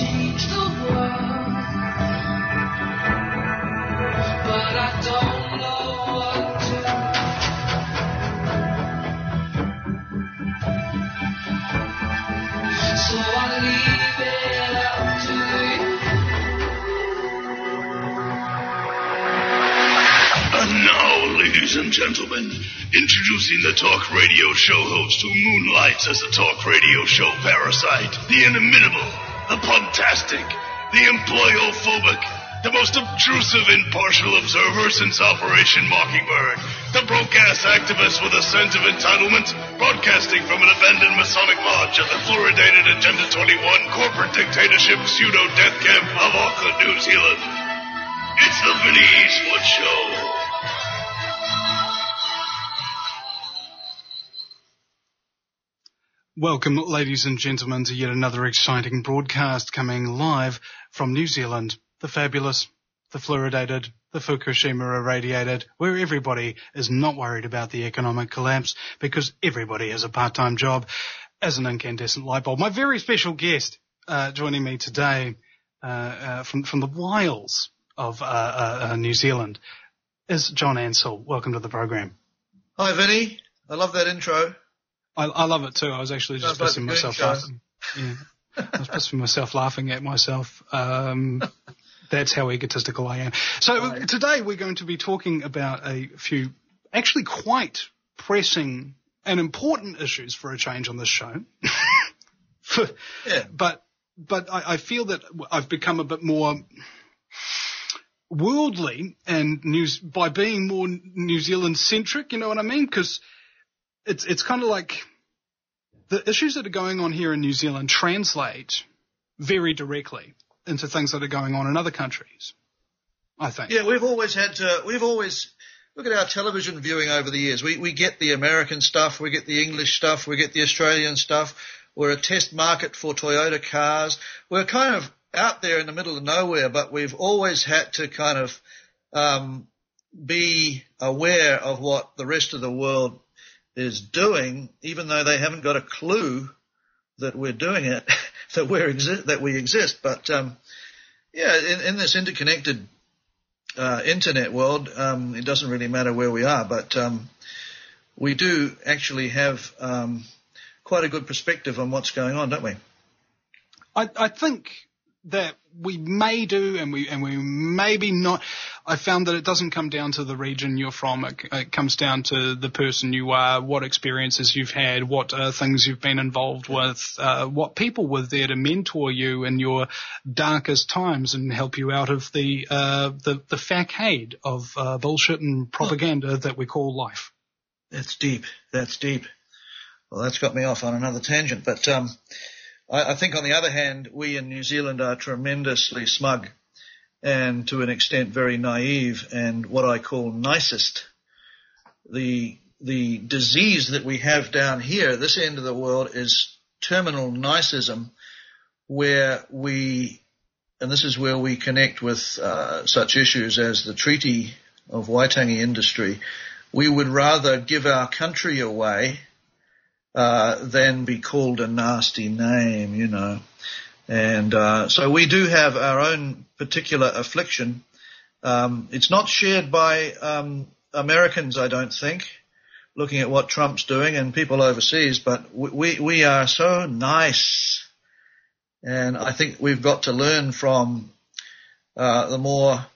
change the world, but I don't know what to. So I leave it up to you. And now, ladies and gentlemen, introducing the talk radio show host who moonlights as a talk radio show parasite, the inimitable, the podtastic, the employophobic, the most obtrusive impartial observer since Operation Mockingbird, the broke-ass activist with a sense of entitlement, broadcasting from an abandoned Masonic lodge at the fluoridated Agenda 21 corporate dictatorship pseudo-death camp of Auckland, New Zealand. It's the Vinny Eastwood Show. Welcome, ladies and gentlemen, to yet another exciting broadcast coming live from New Zealand, the fabulous, the fluoridated, the Fukushima irradiated, where everybody is not worried about the economic collapse because everybody has a part-time job as an incandescent light bulb. My very special guest joining me today from the wilds of New Zealand is John Ansell. Welcome to the program. Hi, Vinny. I love that intro. I love it too. I was actually just pissing myself laughing. Yeah. I was pissing myself laughing at myself. That's how egotistical I am. So today we're going to be talking about a few actually quite pressing and important issues for a change on this show. Yeah. But I feel that I've become a bit more worldly and by being more New Zealand centric, you know what I mean? Because it's kind of like the issues that are going on here in New Zealand translate very directly into things that are going on in other countries, I think. Yeah, we've always look at our television viewing over the years. We get the American stuff, we get the English stuff, we get the Australian stuff. We're a test market for Toyota cars. We're kind of out there in the middle of nowhere, but we've always had to kind of be aware of what the rest of the world is doing, even though they haven't got a clue that we're doing it, that we exist. But in this interconnected internet world, it doesn't really matter where we are. But we do actually have quite a good perspective on what's going on, don't we? I think that we may do, and we maybe not. I found that it doesn't come down to the region you're from. It comes down to the person you are, what experiences you've had, what things you've been involved with, what people were there to mentor you in your darkest times and help you out of the facade of bullshit and propaganda that we call life. That's deep. Well, that's got me off on another tangent, but I think on the other hand, we in New Zealand are tremendously smug and to an extent very naive and what I call nicest. The disease that we have down here, this end of the world, is terminal nicism, where and this is where we connect with such issues as the Treaty of Waitangi Industry, we would rather give our country away than be called a nasty name, you know. And so we do have our own particular affliction. It's not shared by Americans, I don't think, looking at what Trump's doing and people overseas, but we are so nice. And I think we've got to learn from the more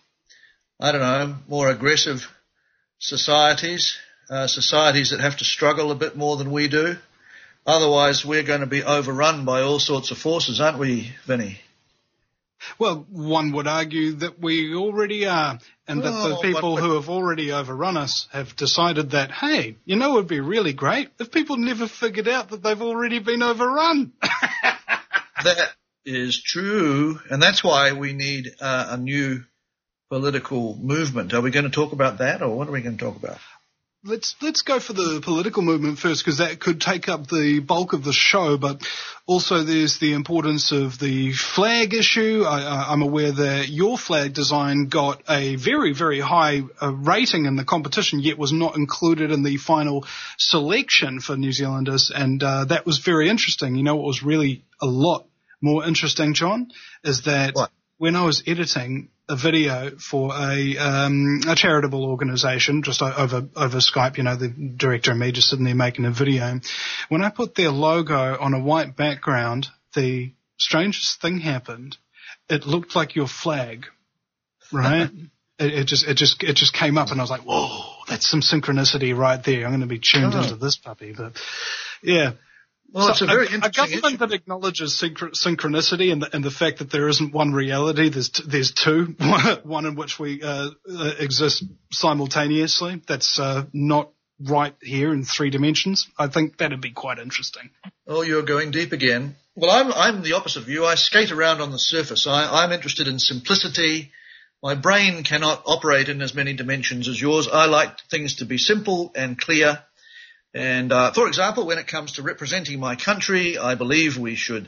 aggressive societies that have to struggle a bit more than we do. Otherwise, we're going to be overrun by all sorts of forces, aren't we, Vinny? Well, one would argue that we already are, and that the people who have already overrun us have decided that, hey, you know, it would be really great if people never figured out that they've already been overrun. That is true, and that's why we need a new political movement. Are we going to talk about that, or what are we going to talk about? Let's go for the political movement first, because that could take up the bulk of the show, but also there's the importance of the flag issue. I'm aware that your flag design got a very, very high rating in the competition, yet was not included in the final selection for New Zealanders, and that was very interesting. You know, it was really a lot more interesting, John, is that What? when I was editing a video for a charitable organisation, just over Skype, the director and me just sitting there making a video, when I put their logo on a white background, the strangest thing happened. It looked like your flag, right? It just came up, and I was like, whoa, that's some synchronicity right there. I'm going to be tuned into this puppy, but yeah. Well, So it's a very a interesting government that acknowledges synchronicity and the fact that there isn't one reality, there's two, one in which we exist simultaneously. That's not right here in 3 dimensions. I think that'd be quite interesting. Oh, you're going deep again. Well, I'm the opposite of you. I skate around on the surface. I'm interested in simplicity. My brain cannot operate in as many dimensions as yours. I like things to be simple and clear. And, for example, when it comes to representing my country, I believe we should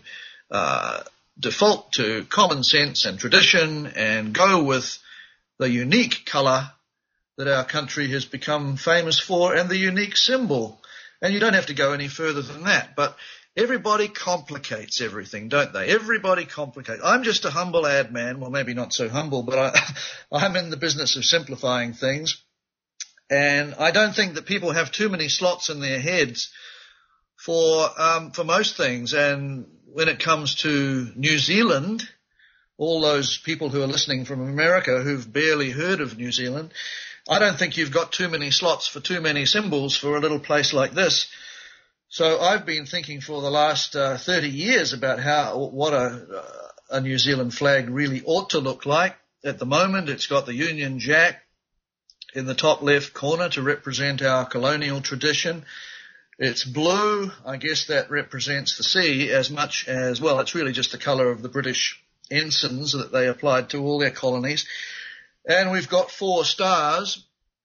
default to common sense and tradition and go with the unique colour that our country has become famous for and the unique symbol. And you don't have to go any further than that. But everybody complicates everything, don't they? Everybody complicates. I'm just a humble ad man. Well, maybe not so humble, but I'm in the business of simplifying things. And I don't think that people have too many slots in their heads for most things. And when it comes to New Zealand, all those people who are listening from America who've barely heard of New Zealand, I don't think you've got too many slots for too many symbols for a little place like this. So I've been thinking for the last 30 years about what a New Zealand flag really ought to look like. At the moment, it's got the Union Jack in the top left corner to represent our colonial tradition. It's blue. I guess that represents the sea as much as, well, it's really just the colour of the British ensigns that they applied to all their colonies. And we've got 4 stars,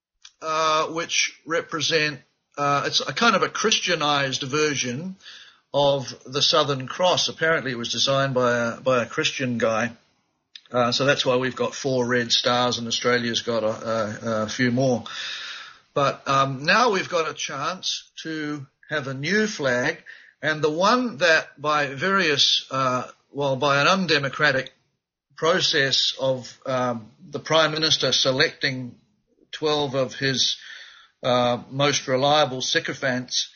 which represent, it's a kind of a Christianized version of the Southern Cross. Apparently it was designed by a Christian guy. So that's why we've got 4 red stars and Australia's got a few more. But now we've got a chance to have a new flag, and the one that by by an undemocratic process of the Prime Minister selecting 12 of his most reliable sycophants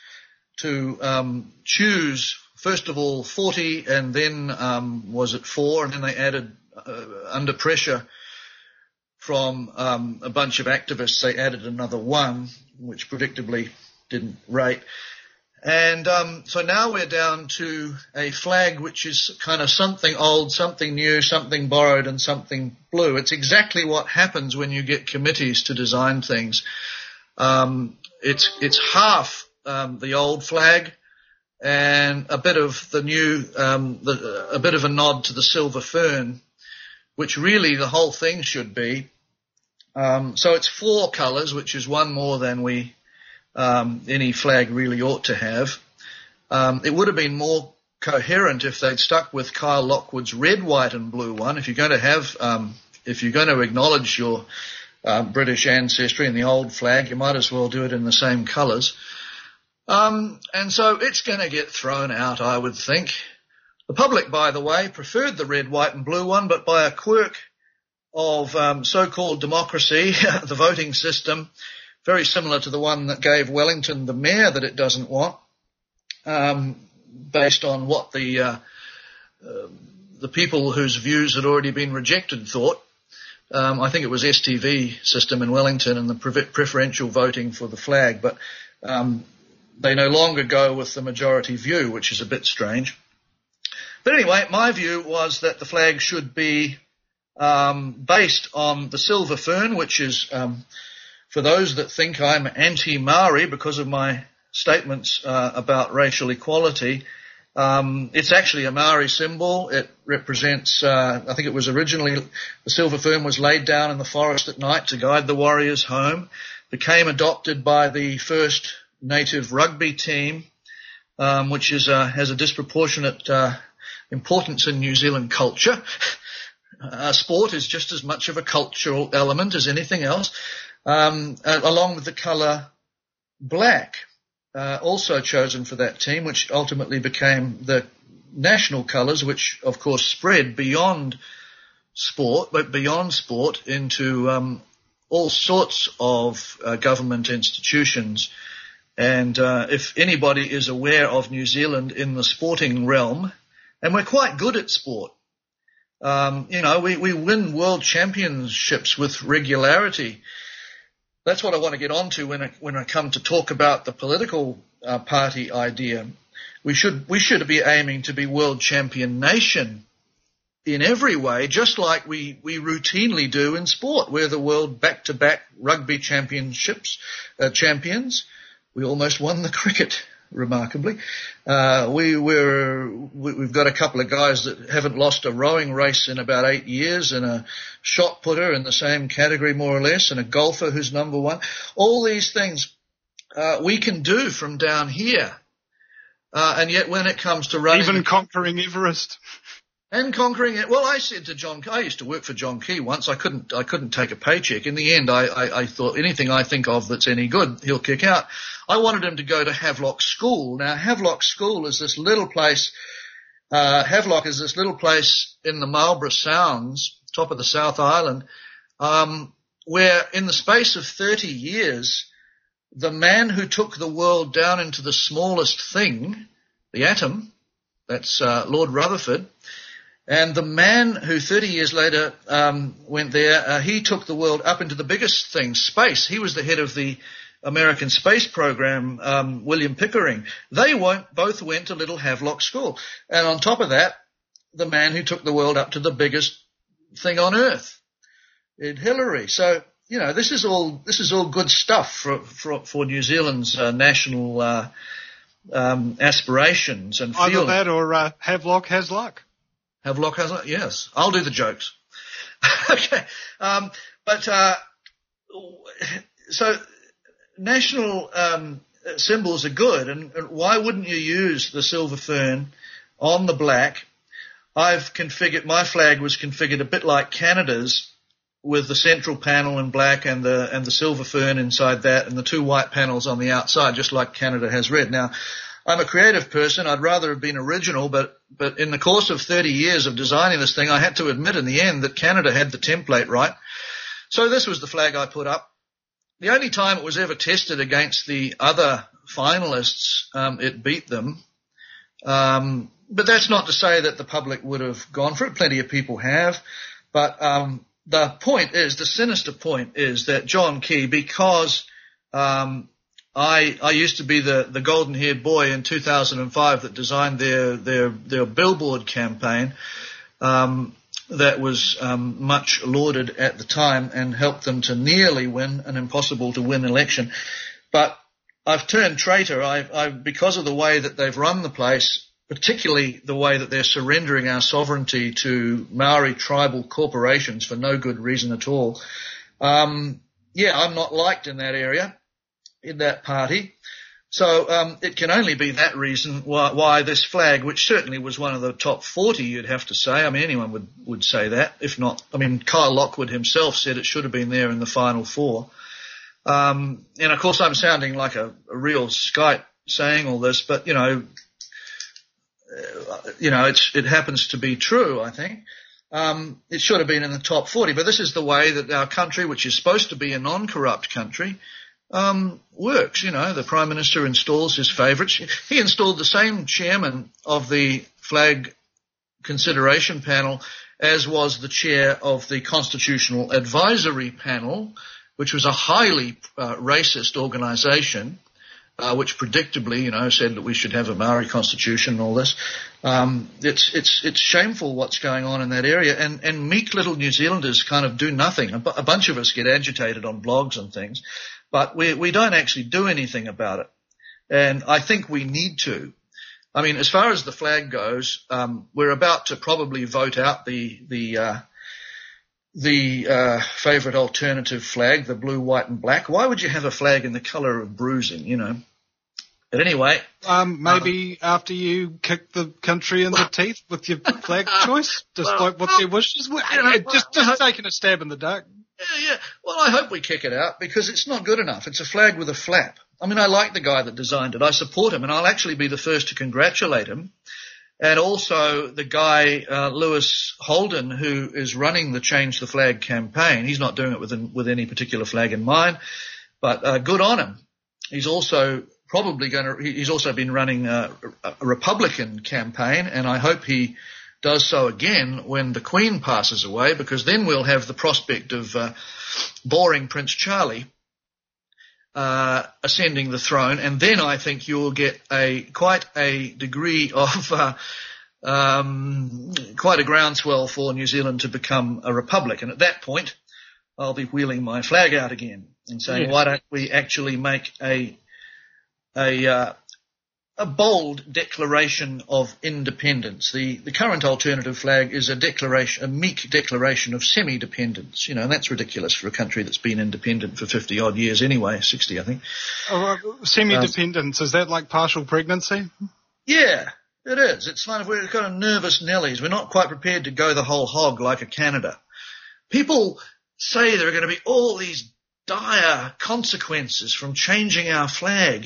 to choose, first of all, 40, and then was it 4, and then they added under pressure from a bunch of activists, they added another 1, which predictably didn't rate. And so now we're down to a flag which is kind of something old, something new, something borrowed, and something blue. It's exactly what happens when you get committees to design things. It's half the old flag and a bit of the new, a bit of a nod to the silver fern, which really the whole thing should be. So it's 4 colours, which is 1 more than any flag really ought to have. It would have been more coherent if they'd stuck with Kyle Lockwood's red, white and blue one. If you're going to have, if you're going to acknowledge your British ancestry in the old flag, you might as well do it in the same colours. And so it's going to get thrown out, I would think. The public, by the way, preferred the red, white and blue one, but by a quirk of so-called democracy, the voting system, very similar to the one that gave Wellington the mayor that it doesn't want, based on what the people whose views had already been rejected thought. I think it was STV system in Wellington and the preferential voting for the flag, but they no longer go with the majority view, which is a bit strange. But anyway, my view was that the flag should be based on the silver fern, which is, for those that think I'm anti-Maori because of my statements about racial equality, it's actually a Maori symbol. It represents, I think it was originally, the silver fern was laid down in the forest at night to guide the warriors home, became adopted by the first native rugby team, which has a disproportionate importance in New Zealand culture. Sport is just as much of a cultural element as anything else, along with the colour black. also chosen for that team, which ultimately became the national colours, which of course spread beyond sport into all sorts of government institutions. And if anybody is aware of New Zealand in the sporting realm, and we're quite good at sport, we win world championships with regularity. That's what I want to get onto when I come to talk about the political party idea. We should be aiming to be world champion nation in every way, just like we routinely do in sport. We're the world back-to-back rugby champions. We almost won the cricket, remarkably. We've got a couple of guys that haven't lost a rowing race in about 8 years, and a shot putter in the same category more or less, and a golfer who's number one. All these things we can do from down here. And yet when it comes to running... Even conquering Everest. And conquering it. Well, I said to John, I used to work for John Key once. I couldn't take a paycheck. In the end, I thought anything I think of that's any good, he'll kick out. I wanted him to go to Havelock School. Now, Havelock School is this little place. Havelock is this little place in the Marlborough Sounds, top of the South Island, where in the space of 30 years, the man who took the world down into the smallest thing, the atom, that's Lord Rutherford, and the man who 30 years later went there, he took the world up into the biggest thing, space. He was the head of the American space program, William Pickering. They both went to Little Havelock School. And on top of that, the man who took the world up to the biggest thing on Earth, Ed Hillary. So, this is all good stuff for New Zealand's national aspirations and feelings. Either that or Havelock has luck. Havelock has luck, yes. I'll do the jokes. Okay. So national symbols are good, and why wouldn't you use the silver fern on the black? My flag was configured a bit like Canada's, with the central panel in black and the silver fern inside that, and the two white panels on the outside, just like Canada has red. Now, I'm a creative person. I'd rather have been original, but in the course of 30 years of designing this thing, I had to admit in the end that Canada had the template right. So this was the flag I put up. The only time it was ever tested against the other finalists, it beat them. But that's not to say that the public would have gone for it. Plenty of people have. But the point is, the sinister point is that John Key, because I used to be the golden-haired boy in 2005 that designed their billboard campaign, that was much lauded at the time and helped them to nearly win an impossible-to-win election. But I've turned traitor. Because of the way that they've run the place, particularly the way that they're surrendering our sovereignty to Maori tribal corporations for no good reason at all. I'm not liked in that area, in that party. So it can only be that reason why this flag, which certainly was one of the top 40, you'd have to say. I mean, anyone would say that. If not, Kyle Lockwood himself said it should have been there in the final four. And, of course, I'm sounding like a real skite saying all this, but, it happens to be true, I think. It should have been in the top 40, but this is the way that our country, which is supposed to be a non-corrupt country, works. The Prime Minister installs his favourites. He installed the same chairman of the flag consideration panel as was the chair of the Constitutional Advisory Panel, which was a highly racist organisation, which predictably, said that we should have a Maori constitution and all this. It's shameful what's going on in that area, and meek little New Zealanders kind of do nothing. A bunch of us get agitated on blogs and things, but we don't actually do anything about it. And I think we need to. As far as the flag goes, we're about to probably vote out the favourite alternative flag, the blue, white and black. Why would you have a flag in the colour of bruising, But anyway. Maybe after you kick the country in the teeth with your flag choice, like what their wishes were. Just taking a stab in the dark. Yeah. Well, I hope we kick it out because it's not good enough. It's a flag with a flap. I mean, I like the guy that designed it. I support him, and I'll actually be the first to congratulate him. And also the guy, Lewis Holden, who is running the Change the Flag campaign. He's not doing it with any particular flag in mind, but good on him. He's also he's also been running a Republican campaign, and I hope he does so again when the Queen passes away, because then we'll have the prospect of boring Prince Charlie ascending the throne, and then I think you'll get quite a degree of quite a groundswell for New Zealand to become a republic. And at that point, I'll be wheeling my flag out again and saying, why don't we actually make a bold declaration of independence? The current alternative flag is a meek declaration of semi-dependence, and that's ridiculous for a country that's been independent for 50 odd years anyway, 60, I think. Semi-dependence, is that like partial pregnancy? Yeah, it is. It's kind of, we're kind of nervous Nellies. We're not quite prepared to go the whole hog like a Canada. People say there are going to be all these dire consequences from changing our flag,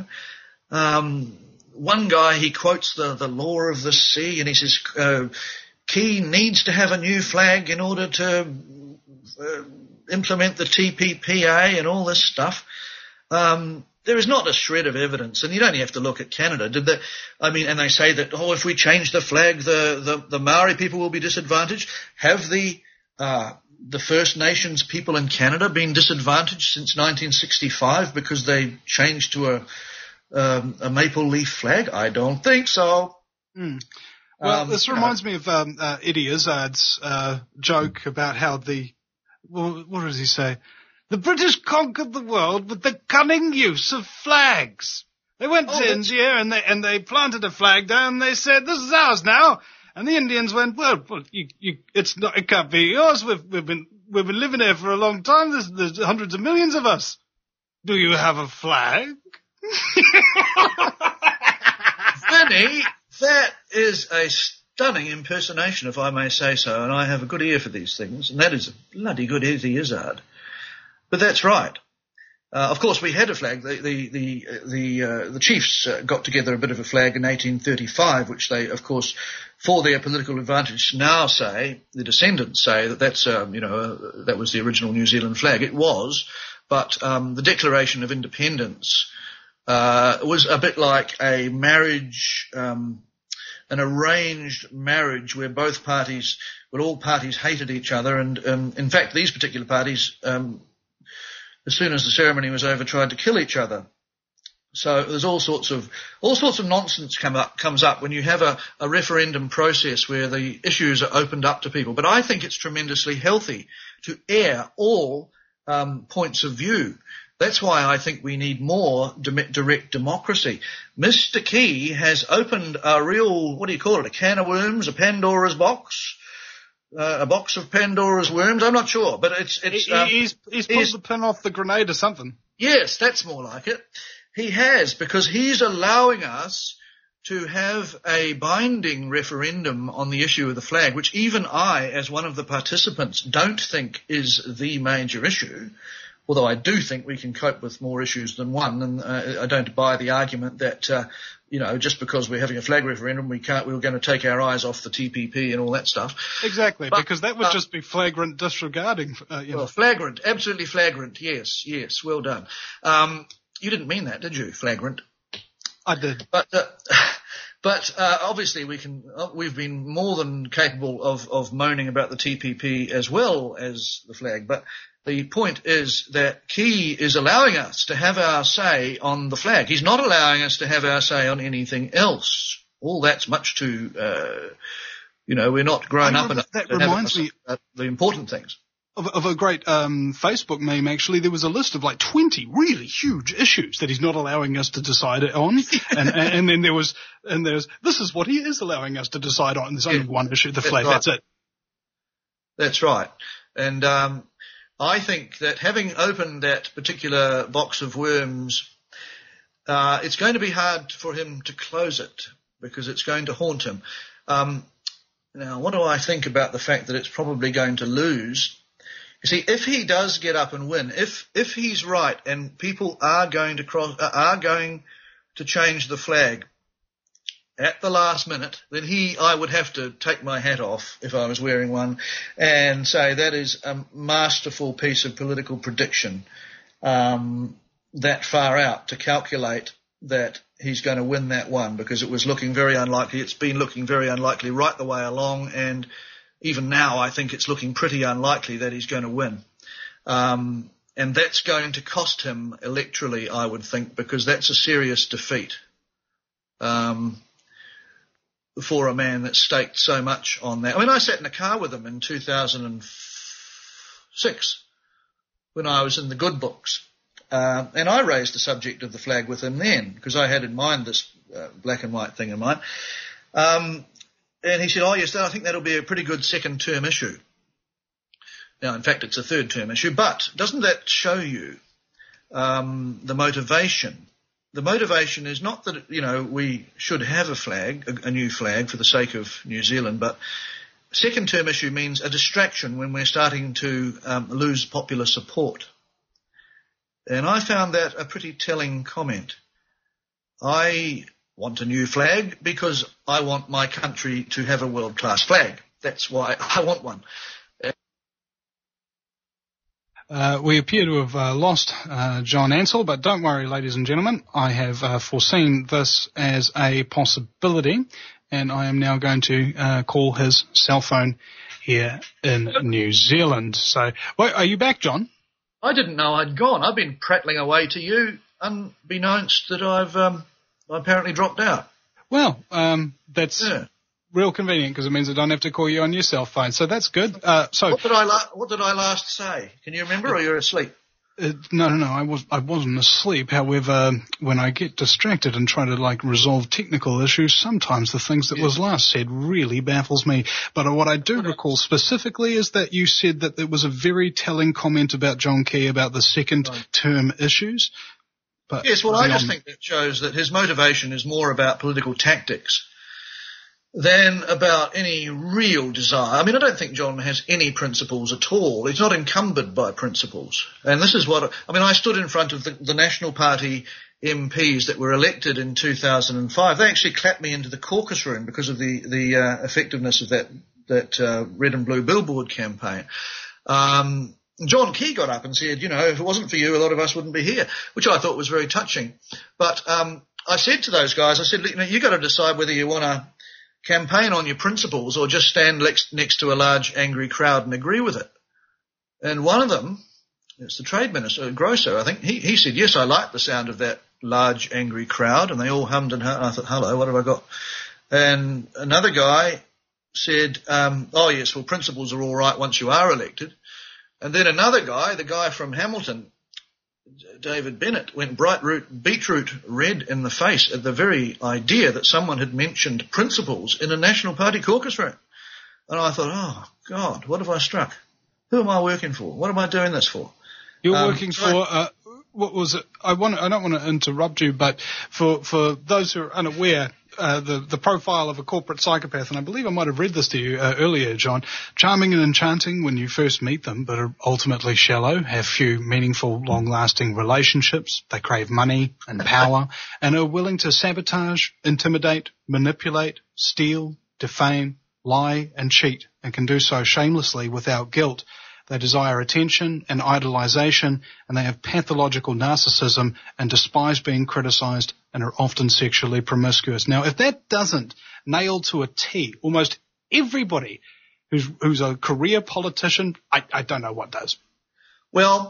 One guy, he quotes the law of the sea, and he says Key needs to have a new flag in order to implement the TPPA and all this stuff. There is not a shred of evidence, and you don't have to look at Canada. And they say that, if we change the flag, the Maori people will be disadvantaged. Have the First Nations people in Canada been disadvantaged since 1965 because they changed to a maple leaf flag? I don't think so. Well, this reminds me of Eddie Izzard's joke about how what does he say? The British conquered the world with the cunning use of flags. They went to India and they planted a flag down and they said, "This is ours now." And the Indians went, "Well, it can't be yours. We've been living here for a long time. There's hundreds of millions of us. Do you have a flag?" Vinny, that is a stunning impersonation, if I may say so, and I have a good ear for these things, and that is a bloody good Eddie Izzard. But that's right. Of course, we had a flag. The chiefs got together a bit of a flag in 1835, which they, of course, for their political advantage, now say, the descendants say that that was the original New Zealand flag. It was, but the Declaration of Independence was a bit like a marriage, an arranged marriage where all parties hated each other, and in fact, these particular parties, as soon as the ceremony was over, tried to kill each other. So there's all sorts of nonsense comes up when you have a referendum process where the issues are opened up to people. But I think it's tremendously healthy to air all points of view. That's why I think we need more direct democracy. Mr. Key has opened a real, a can of worms, a Pandora's box, a box of Pandora's worms. I'm not sure, but he's pulled the pin off the grenade or something. Yes, that's more like it. He has, because he's allowing us to have a binding referendum on the issue of the flag, which even I, as one of the participants, don't think is the major issue. Although I do think we can cope with more issues than one, and I don't buy the argument that just because we're having a flag referendum, we're going to take our eyes off the TPP and all that stuff. Exactly, because that would just be flagrant disregarding. Well, flagrant, absolutely flagrant. Yes, well done. You didn't mean that, did you? Flagrant. I did. But obviously we've been more than capable of moaning about the TPP as well as the flag. But the point is that Key is allowing us to have our say on the flag. He's not allowing us to have our say on anything else. All that's much too, we're not grown up enough that to reminds me about the important things. Of a great Facebook meme, actually. There was a list of like 20 really huge issues that he's not allowing us to decide on, and then there's this is what he is allowing us to decide on. There's only one issue, the flag. Right. That's it. That's right. And I think that having opened that particular box of worms, it's going to be hard for him to close it because it's going to haunt him. Now, what do I think about the fact that it's probably going to lose? You see, if he does get up and win, if he's right and people are going to change the flag at the last minute, then I would have to take my hat off if I was wearing one and say that is a masterful piece of political prediction that far out to calculate that he's going to win that one, because it was looking very unlikely. It's been looking very unlikely right the way along, and even now I think it's looking pretty unlikely that he's going to win. And that's going to cost him electorally, I would think, because that's a serious defeat for a man that staked so much on that. I mean, I sat in a car with him in 2006 when I was in the good books. And I raised the subject of the flag with him then, because I had in mind this black and white thing in mind. And he said, oh, yes, I think that'll be a pretty good second-term issue. Now, in fact, it's a third-term issue. But doesn't that show you the motivation? The motivation is not that, we should have a flag, a new flag for the sake of New Zealand, but second-term issue means a distraction when we're starting to lose popular support. And I found that a pretty telling comment. I want a new flag because I want my country to have a world-class flag. That's why I want one. We appear to have lost John Ansell, but don't worry, ladies and gentlemen. I have foreseen this as a possibility, and I am now going to call his cell phone here in New Zealand. So, wait, are you back, John? I didn't know I'd gone. I've been prattling away to you, unbeknownst that I've apparently dropped out. Well, that's real convenient because it means I don't have to call you on your cell phone. So that's good. So what did I last say? Can you remember, or you're asleep? No. I wasn't asleep. However, when I get distracted and try to resolve technical issues, sometimes the things that was last said really baffles me. But what I do recall specifically is that you said that there was a very telling comment about John Key about the second term issues. But yes, well, I just think that shows that his motivation is more about political tactics than about any real desire. I mean, I don't think John has any principles at all. He's not encumbered by principles. And this is I stood in front of the National Party MPs that were elected in 2005. They actually clapped me into the caucus room because of the effectiveness of that red and blue billboard campaign. John Key got up and said, if it wasn't for you, a lot of us wouldn't be here, which I thought was very touching. But I said to those guys, I said, you got to decide whether you want to campaign on your principles or just stand next to a large angry crowd and agree with it. And one of them, it's the Trade Minister, Grosso, I think, he said, yes, I like the sound of that large angry crowd. And they all hummed and I thought, hello, what have I got? And another guy said, oh, yes, well, principles are all right once you are elected. And then another guy, the guy from Hamilton, David Bennett, went beetroot red in the face at the very idea that someone had mentioned principles in a National Party caucus room. And I thought, oh, God, what have I struck? Who am I working for? What am I doing this for? You're working for, what was it? I don't want to interrupt you, but for those who are unaware, the profile of a corporate psychopath, and I believe I might have read this to you earlier, John. Charming and enchanting when you first meet them, but are ultimately shallow, have few meaningful, long-lasting relationships. They crave money and power and are willing to sabotage, intimidate, manipulate, steal, defame, lie and cheat, and can do so shamelessly without guilt. They desire attention and idolization, and they have pathological narcissism and despise being criticized and are often sexually promiscuous. Now, if that doesn't nail to a T almost everybody who's a career politician, I don't know what does. Well,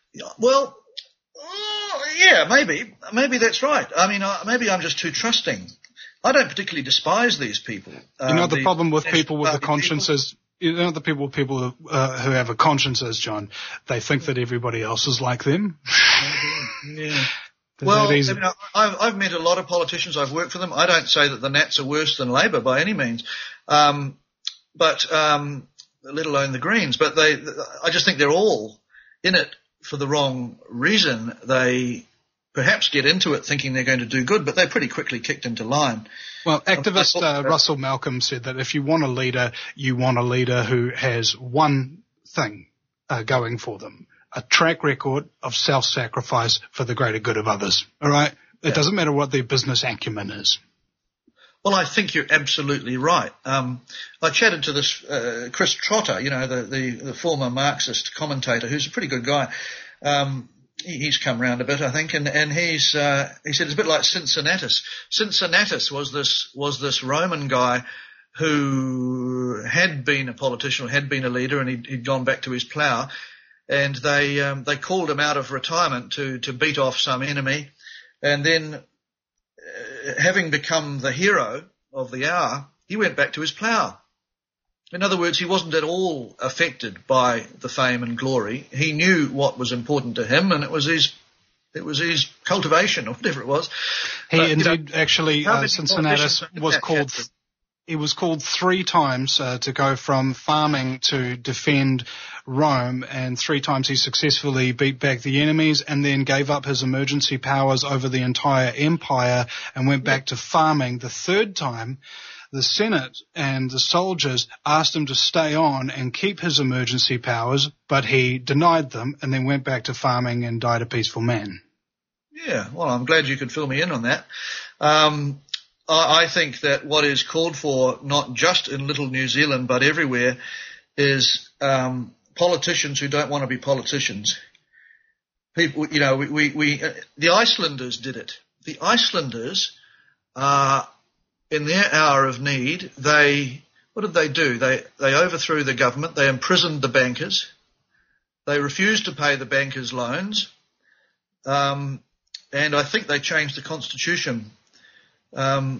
yeah, maybe that's right. I mean, maybe I'm just too trusting. I don't particularly despise these people. The problem with people with the consciences. The people who have a consciences, John, they think that everybody else is like them. Yeah. Well, I've met a lot of politicians. I've worked for them. I don't say that the Nats are worse than Labor by any means, but let alone the Greens. But I just think they're all in it for the wrong reason. They perhaps get into it thinking they're going to do good, but they're pretty quickly kicked into line. Well, activist Russell Malcolm said that if you want a leader, you want a leader who has one thing going for them. A track record of self-sacrifice for the greater good of others. All right? It doesn't matter what their business acumen is. Well, I think you're absolutely right. I chatted to this Chris Trotter, the former Marxist commentator, who's a pretty good guy. He's come round a bit, I think, and he said it's a bit like Cincinnatus. Cincinnatus was this Roman guy who had been a politician, had been a leader, and he'd gone back to his plough, and they called him out of retirement to beat off some enemy, and then having become the hero of the hour, he went back to his plough. In other words, he wasn't at all affected by the fame and glory. He knew what was important to him, and it was his cultivation, or whatever it was. Cincinnatus was called. He was called 3 times to go from farming to defend Rome, and 3 times he successfully beat back the enemies and then gave up his emergency powers over the entire empire and went back to farming. The 3rd time, the Senate and the soldiers asked him to stay on and keep his emergency powers, but he denied them and then went back to farming and died a peaceful man. Yeah, well, I'm glad you could fill me in on that. I think that what is called for, not just in little New Zealand but everywhere, is politicians who don't want to be politicians. People, the Icelanders did it. The Icelanders, in their hour of need, what did they do? They overthrew the government. They imprisoned the bankers. They refused to pay the bankers' loans, and I think they changed the constitution. And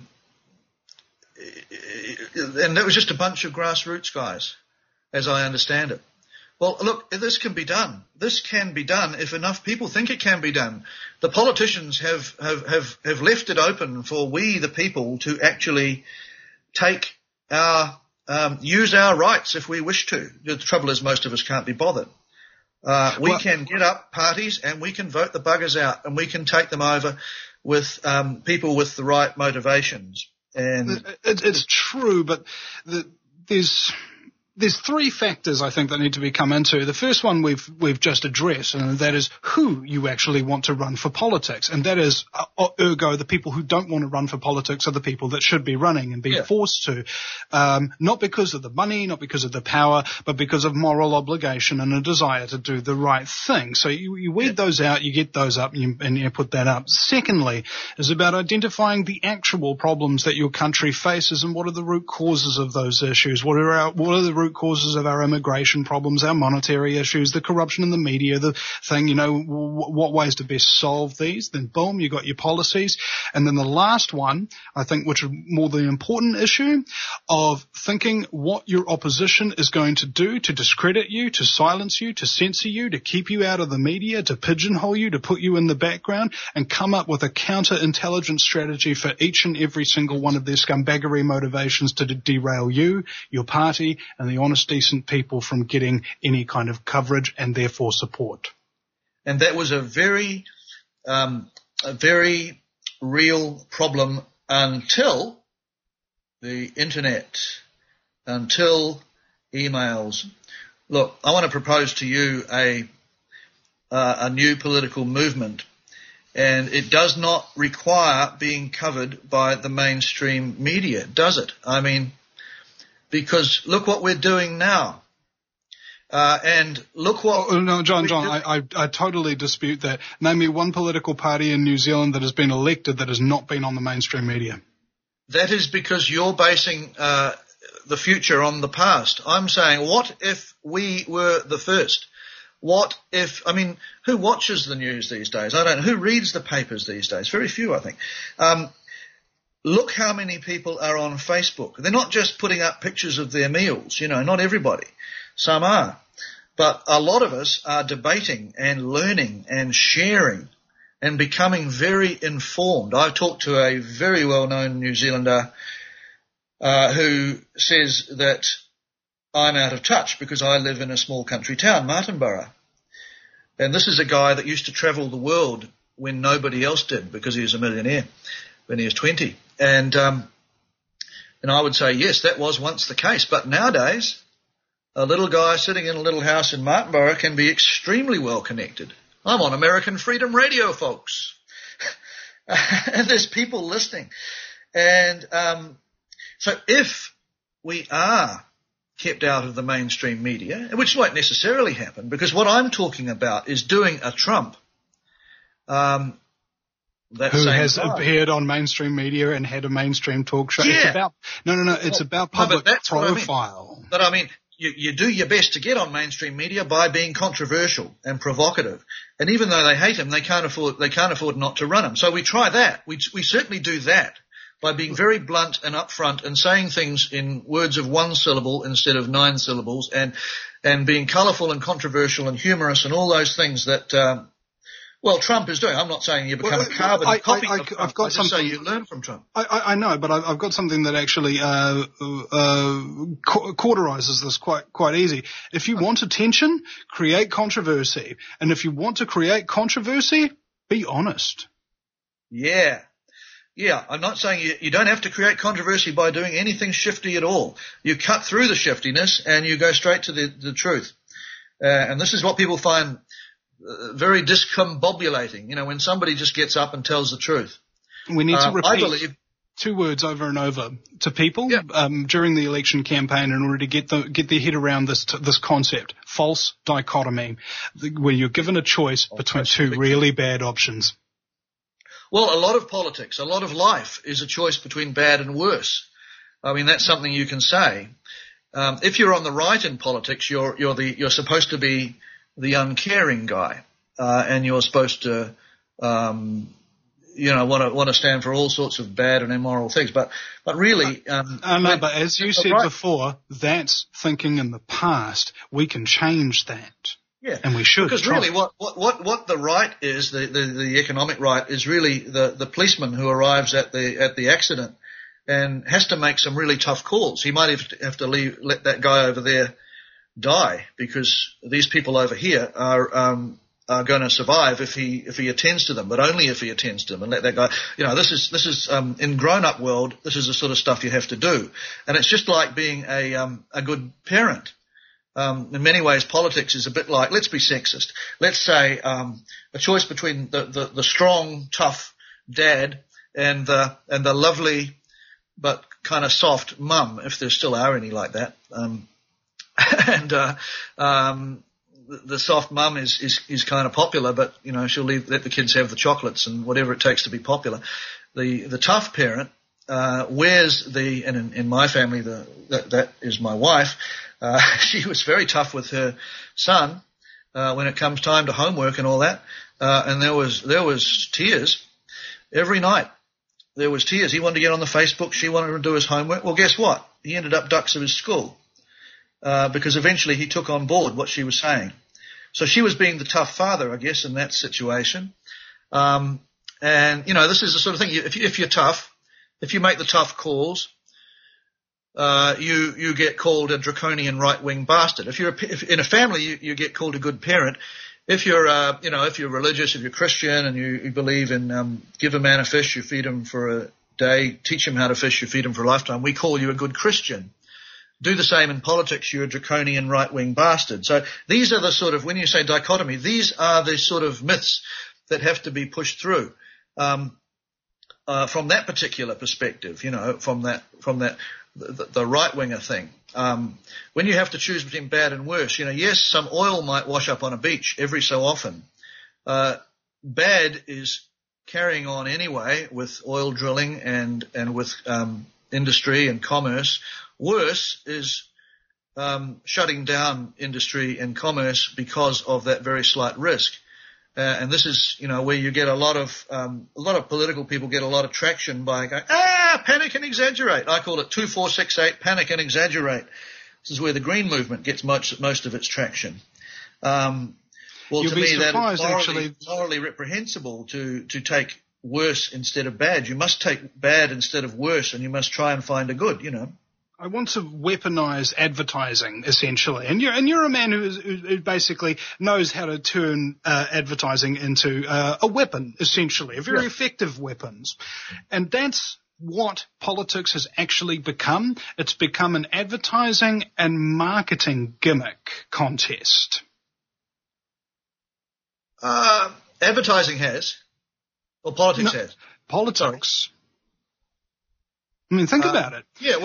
it was just a bunch of grassroots guys, as I understand it. Well, look, this can be done. This can be done if enough people think it can be done. The politicians have left it open for we, the people, to actually take use our rights if we wish to. The trouble is most of us can't be bothered. We can get up parties and we can vote the buggers out, and we can take them over with people with the right motivations. And it's true, but there's 3 factors I think that need to be come into. The first one we've just addressed, and that is who you actually want to run for politics, and that is ergo the people who don't want to run for politics are the people that should be running and be forced to, not because of the money, not because of the power, but because of moral obligation and a desire to do the right thing. So you weed those out, you get those up, and you put that up. Secondly is about identifying the actual problems that your country faces and what are the root causes of those issues. What are the root causes of our immigration problems, our monetary issues, the corruption in the media, the thing, what ways to best solve these. Then boom, you got your policies. And then the last one, I think, which is more the important issue of thinking what your opposition is going to do to discredit you, to silence you, to censor you, to keep you out of the media, to pigeonhole you, to put you in the background, and come up with a counter-intelligence strategy for each and every single one of their scumbaggery motivations to derail you, your party, and the honest, decent people from getting any kind of coverage and therefore support. And that was a very real problem until the internet, until emails. Look, I want to propose to you a new political movement, and it does not require being covered by the mainstream media, does it? I mean, because look what we're doing now. And look what... Oh, no, John, I totally dispute that. Name me one political party in New Zealand that has been elected that has not been on the mainstream media. That is because you're basing the future on the past. I'm saying, what if we were the first? What if... I mean, who watches the news these days? I don't know. Who reads the papers these days? Very few, I think. Look how many people are on Facebook. They're not just putting up pictures of their meals, not everybody. Some are. But a lot of us are debating and learning and sharing and becoming very informed. I talked to a very well-known New Zealander who says that I'm out of touch because I live in a small country town, Martinborough. And this is a guy that used to travel the world when nobody else did because he was a millionaire when he was 20. And I would say, yes, that was once the case. But nowadays, a little guy sitting in a little house in Martinborough can be extremely well connected. I'm on American Freedom Radio, folks. And there's people listening. And so if we are kept out of the mainstream media, which won't necessarily happen, because what I'm talking about is doing a Trump. Who has appeared on mainstream media and had a mainstream talk show. Yeah. It's about, it's about public profile. But I mean, you do your best to get on mainstream media by being controversial and provocative. And even though they hate him, they can't afford not to run him. So we try that. We certainly do that by being very blunt and upfront and saying things in words of one syllable instead of 9 syllables and being colourful and controversial and humorous and all those things that, Trump is doing. I'm not saying you become a carbon copy of Trump. I've got something, say you learn from Trump. I know, but I've got something that actually cauterizes this quite easy. If you want attention, create controversy. And if you want to create controversy, be honest. Yeah. Yeah, I'm not saying you don't have to create controversy by doing anything shifty at all. You cut through the shiftiness and you go straight to the truth. And this is what people find very discombobulating, when somebody just gets up and tells the truth. We need to repeat 2 words over and over to people during the election campaign in order to get their head around this concept. False dichotomy, where you're given a choice between 2 really bad options. Well, a lot of politics, a lot of life is a choice between bad and worse. I mean, that's something you can say. If you're on the right in politics, you're supposed to be the uncaring guy, and you're supposed to, want to stand for all sorts of bad and immoral things. But really, but as you said before, that's thinking in the past. We can change that. Yeah, and we should. Because really, what the right is, the economic right is really the policeman who arrives at the accident and has to make some really tough calls. He might have to let that guy over there die, because these people over here are going to survive if he attends to them, but only if he attends to them, and let that guy. This is in grown-up world, this is the sort of stuff you have to do, and it's just like being a good parent. In many ways, politics is a bit like, let's be sexist. Let's say a choice between the strong, tough dad and the lovely but kind of soft mum, if there still are any like that. And the soft mum is kind of popular, but she'll let the kids have the chocolates and whatever it takes to be popular. The tough parent wears and in my family that is my wife. She was very tough with her son when it comes time to homework and all that. And there was tears every night. There was tears. He wanted to get on the Facebook. She wanted to do his homework. Well, guess what? He ended up ducks of his school. Because eventually he took on board what she was saying. So she was being the tough father, I guess, in that situation. And, this is the sort of thing, if you're tough, if you make the tough calls, you get called a draconian right-wing bastard. If in a family, you get called a good parent. If you're, if you're religious, if you're Christian and you believe in, give a man a fish, you feed him for a day, teach him how to fish, you feed him for a lifetime, we call you a good Christian. Do the same in politics, you're a draconian right-wing bastard. So these are the sort of, when you say dichotomy, these are the sort of myths that have to be pushed through from that particular perspective, from that the right-winger thing. When you have to choose between bad and worse, yes, some oil might wash up on a beach every so often. Bad is carrying on anyway with oil drilling and with industry and commerce. Worse is shutting down industry and commerce because of that very slight risk. And this is, where you get a lot of political people get a lot of traction by going, panic and exaggerate. I call it 2468, panic and exaggerate. This is where the Green movement gets most of its traction. To me, that is morally reprehensible to take worse instead of bad. You must take bad instead of worse, and you must try and find a good, I want to weaponize advertising, essentially. And you're a man who basically knows how to turn advertising into a weapon, essentially, a very effective weapons. And that's what politics has actually become. It's become an advertising and marketing gimmick contest. Advertising has, or politics has? Politics. I mean, think about it. Yeah,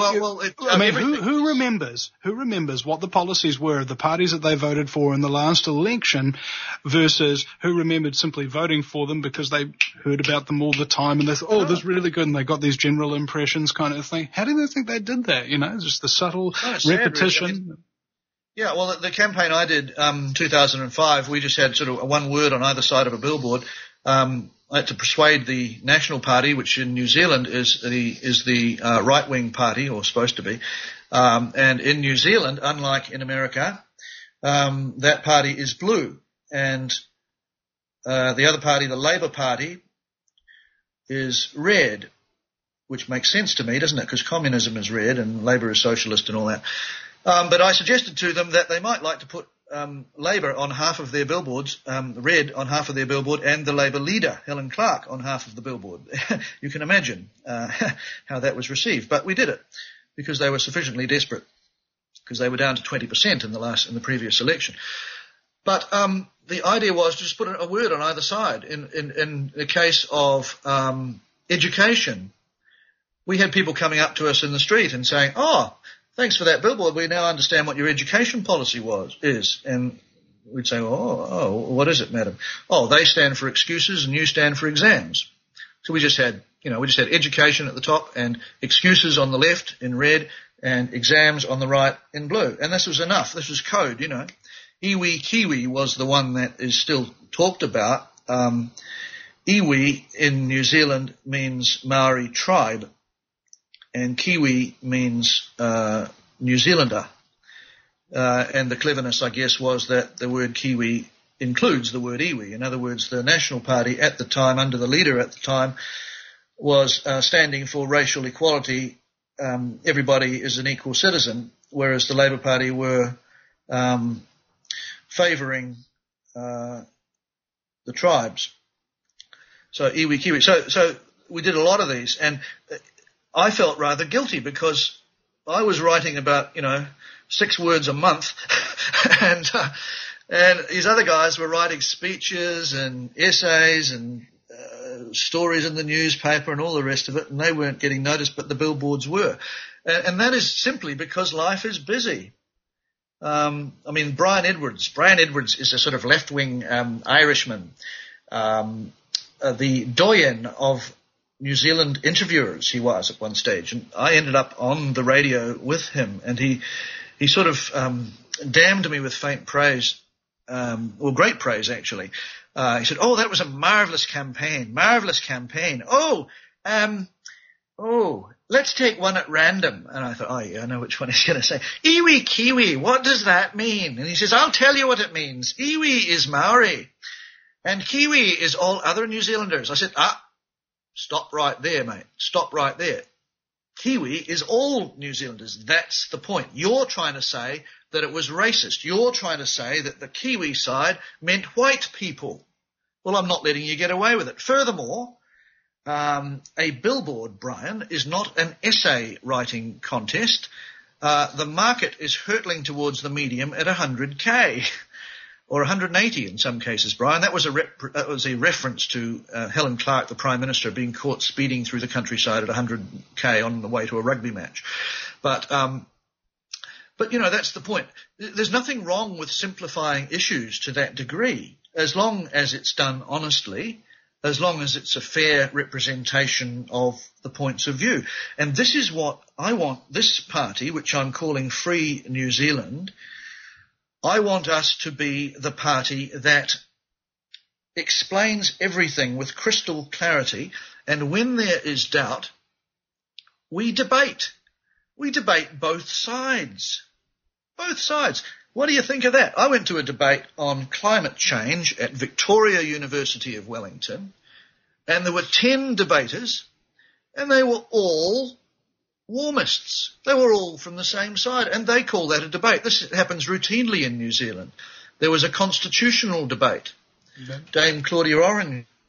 who remembers what the policies were of the parties that they voted for in the last election versus who remembered simply voting for them because they heard about them all the time and they thought, this is really good, and they got these general impressions kind of thing. How do they think they did that? Just the subtle repetition. Really. I mean, yeah, well, the campaign I did, 2005, we just had sort of one word on either side of a billboard. I had to persuade the National Party, which in New Zealand is the right-wing party, or supposed to be. And in New Zealand, unlike in America, that party is blue. And the other party, the Labour Party, is red, which makes sense to me, doesn't it? Because communism is red and Labour is socialist and all that. But I suggested to them that they might like to put Labour on half of their billboards, red on half of their billboard, and the Labour leader, Helen Clark, on half of the billboard. You can imagine how that was received. But we did it because they were sufficiently desperate, because they were down to 20% in the previous election. But the idea was to just put a word on either side. In the case of education, we had people coming up to us in the street and saying, thanks for that billboard. We now understand what your education policy is. And we'd say, what is it, madam? They stand for excuses and you stand for exams. So we just had education at the top and excuses on the left in red and exams on the right in blue. And this was enough. This was code, Iwi Kiwi was the one that is still talked about. Iwi in New Zealand means Maori tribe, and Kiwi means New Zealander. And the cleverness, I guess, was that the word Kiwi includes the word iwi. In other words, the National Party at the time, under the leader at the time, was standing for racial equality. Everybody is an equal citizen, whereas the Labour Party were favouring the tribes. So iwi, Kiwi. So we did a lot of these, and I felt rather guilty because I was writing about, 6 words a month, and these other guys were writing speeches and essays and stories in the newspaper and all the rest of it, and they weren't getting noticed, but the billboards were. And that is simply because life is busy. Brian Edwards is a sort of left-wing Irishman, the doyen of New Zealand interviewers he was at one stage, and I ended up on the radio with him, and he sort of damned me with faint praise, great praise actually. He said, that was a marvellous campaign. Let's take one at random. And I thought, I know which one he's going to say. Iwi Kiwi, what does that mean? And he says, I'll tell you what it means. Iwi is Maori, and Kiwi is all other New Zealanders. I said, stop right there, mate. Stop right there. Kiwi is all New Zealanders. That's the point. You're trying to say that it was racist. You're trying to say that the Kiwi side meant white people. Well, I'm not letting you get away with it. Furthermore, a billboard, Brian, is not an essay writing contest. The market is hurtling towards the medium at 100K. Or 180 in some cases, Brian. That was a reference to Helen Clark, the Prime Minister, being caught speeding through the countryside at 100K on the way to a rugby match. But that's the point. There's nothing wrong with simplifying issues to that degree, as long as it's done honestly, as long as it's a fair representation of the points of view. And this is what I want this party, which I'm calling Free New Zealand, I want us to be the party that explains everything with crystal clarity, and when there is doubt, we debate. We debate both sides. Both sides. What do you think of that? I went to a debate on climate change at Victoria University of Wellington, and there were 10 debaters, and they were all warmists. They were all from the same side, and they call that a debate. This happens routinely in New Zealand. There was a constitutional debate. Dame Claudia Orange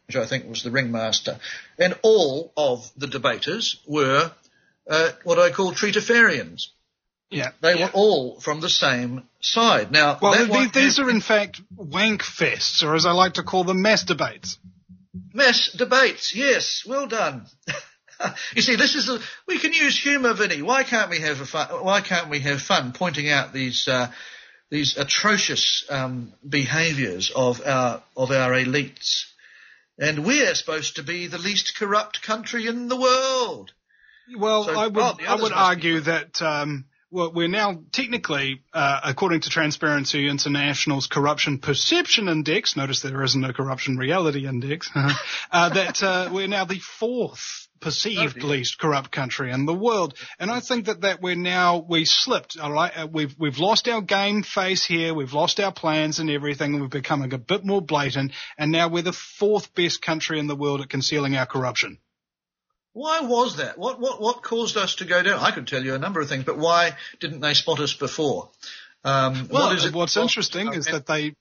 I think, was the ringmaster. And all of the debaters were what I call treatafarians. Yeah. They were all from the same side. Now, these are in fact wank fests, or as I like to call them, mass debates. Mass debates, yes, well done. You see, we can use humour, Vinny. Why can't we have fun pointing out these atrocious behaviours of our elites? And we're supposed to be the least corrupt country in the world. Well, so, I would argue that we're now technically, according to Transparency International's Corruption Perception Index, notice there isn't a Corruption Reality Index, that we're now the fourth perceived least corrupt country in the world. And I think that we slipped, all right? We've lost our game face here, we've lost our plans and everything, and we're becoming a bit more blatant, and now we're the fourth best country in the world at concealing our corruption. Why was that? What caused us to go down? I could tell you a number of things, but why didn't they spot us before? What's interesting is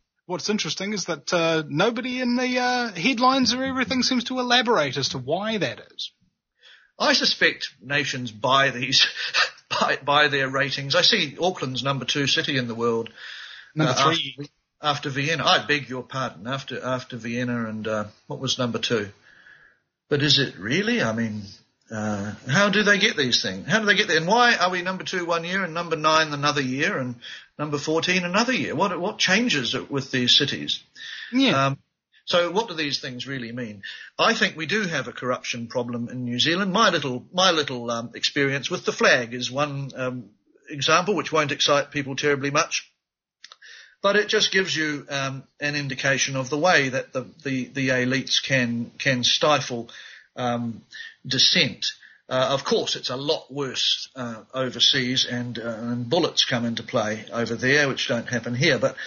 that nobody in the headlines or everything seems to elaborate as to why that is. I suspect nations buy these by their ratings. I see Auckland's number 2 city in the world. Number 3 after Vienna. I beg your pardon. After Vienna and what was number 2? But is it really? I mean, how do they get these things? How do they get there? And why are we number 2 one year and number 9 another year and number 14 another year? What changes with these cities? Yeah. So what do these things really mean? I think we do have a corruption problem in New Zealand. My little experience with the flag is one example, which won't excite people terribly much. But it just gives you an indication of the way that the elites can stifle dissent. Of course, it's a lot worse overseas, and bullets come into play over there, which don't happen here. But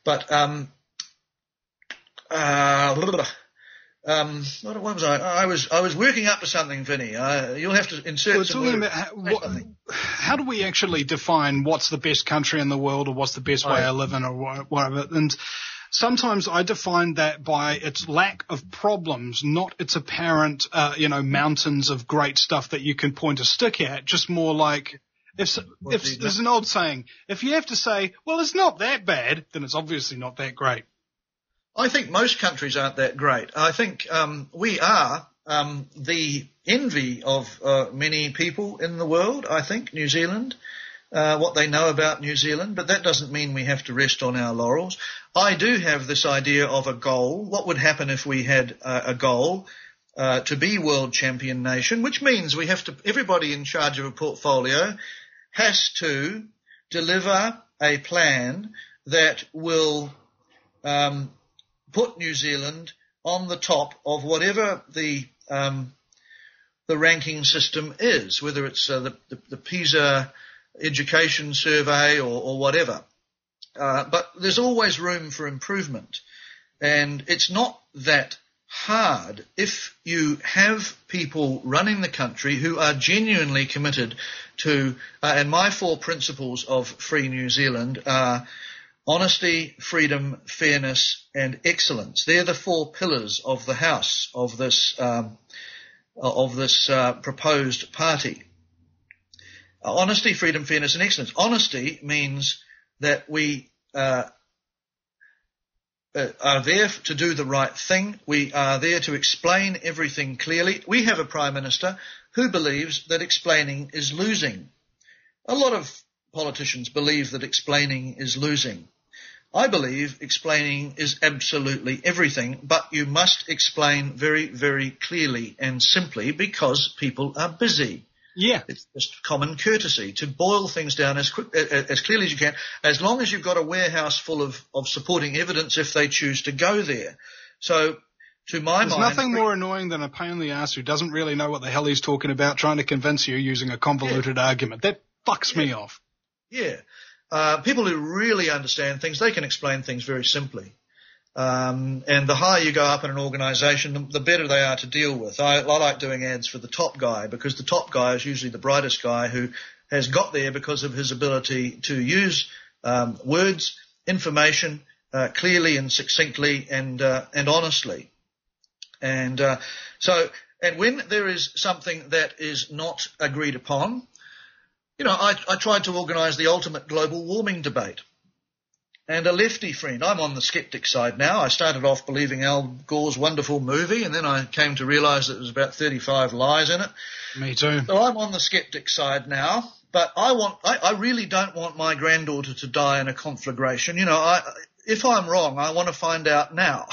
what was I? I was working up to something, Vinny. You'll have to insert some words. How do we actually define what's the best country in the world, or what's the best way of living, or whatever? And sometimes I define that by its lack of problems, not its apparent, mountains of great stuff that you can point a stick at. Just more like, if there's an old saying, if you have to say, well, it's not that bad, then it's obviously not that great. I think most countries aren't that great. I think we are the envy of many people in the world, I think, New Zealand, what they know about New Zealand, but that doesn't mean we have to rest on our laurels. I do have this idea of a goal. What would happen if we had a goal to be world champion nation, which means we have to, everybody in charge of a portfolio has to deliver a plan that will put New Zealand on the top of whatever the ranking system is, whether it's the PISA education survey or whatever. But there's always room for improvement, and it's not that hard if you have people running the country who are genuinely committed to, and my 4 principles of Free New Zealand are honesty, freedom, fairness, and excellence. They're the 4 pillars of the house of this proposed party. Honesty, freedom, fairness, and excellence. Honesty means that we are there to do the right thing. We are there to explain everything clearly. We have a Prime Minister who believes that explaining is losing. A lot of politicians believe that explaining is losing. I believe explaining is absolutely everything, but you must explain very, very clearly and simply because people are busy. Yeah. It's just common courtesy to boil things down as clearly as you can, as long as you've got a warehouse full of supporting evidence if they choose to go there. So, to my mind... There's nothing more annoying than a pain in the ass who doesn't really know what the hell he's talking about trying to convince you using a convoluted argument. That fucks me off. Yeah. People who really understand things, they can explain things very simply. And the higher you go up in an organisation, the better they are to deal with. I like doing ads for the top guy because the top guy is usually the brightest guy who has got there because of his ability to use words, information clearly and succinctly and honestly. And and when there is something that is not agreed upon, I tried to organise the ultimate global warming debate. And a lefty friend, I'm on the skeptic side now. I started off believing Al Gore's wonderful movie, and then I came to realise that there was about 35 lies in it. Me too. So I'm on the skeptic side now, but I really don't want my granddaughter to die in a conflagration. If I'm wrong, I want to find out now.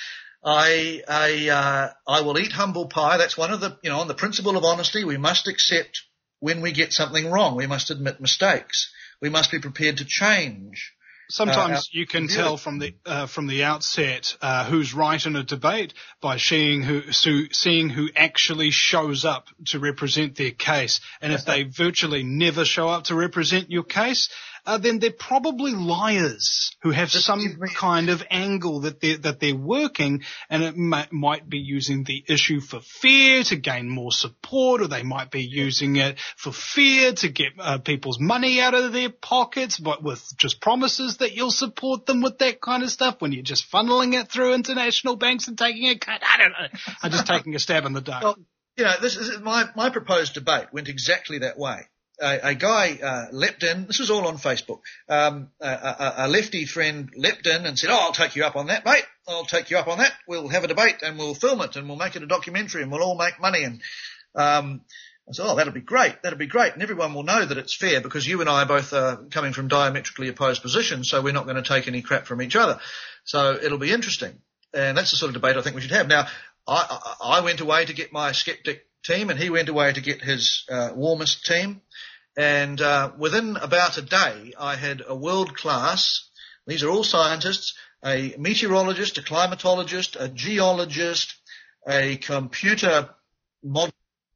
I will eat humble pie. That's one of the, on the principle of honesty, we must accept when we get something wrong. We must admit mistakes. We must be prepared to change. Sometimes you can tell from the outset who's right in a debate by seeing who actually shows up to represent their case. And if they virtually never show up to represent your case, then they're probably liars who have some kind of angle that they're working, and it might be using the issue for fear to gain more support, or they might be using it for fear to get people's money out of their pockets, but with just promises that you'll support them with that kind of stuff when you're just funneling it through international banks and taking a cut. I don't know. I'm just taking a stab in the dark. Well, this is my proposed debate went exactly that way. A guy leapt in. This was all on Facebook. A lefty friend leapt in and said, "Oh, I'll take you up on that, mate. I'll take you up on that. We'll have a debate and we'll film it and we'll make it a documentary and we'll all make money." And I said, "Oh, that'll be great. That'll be great. And everyone will know that it's fair because you and I are both coming from diametrically opposed positions, so we're not going to take any crap from each other. So it'll be interesting." And that's the sort of debate I think we should have. Now, I went away to get my skeptic team, and he went away to get his warmist team. And within about a day, I had a world-class, these are all scientists, a meteorologist, a climatologist, a geologist, a computer model.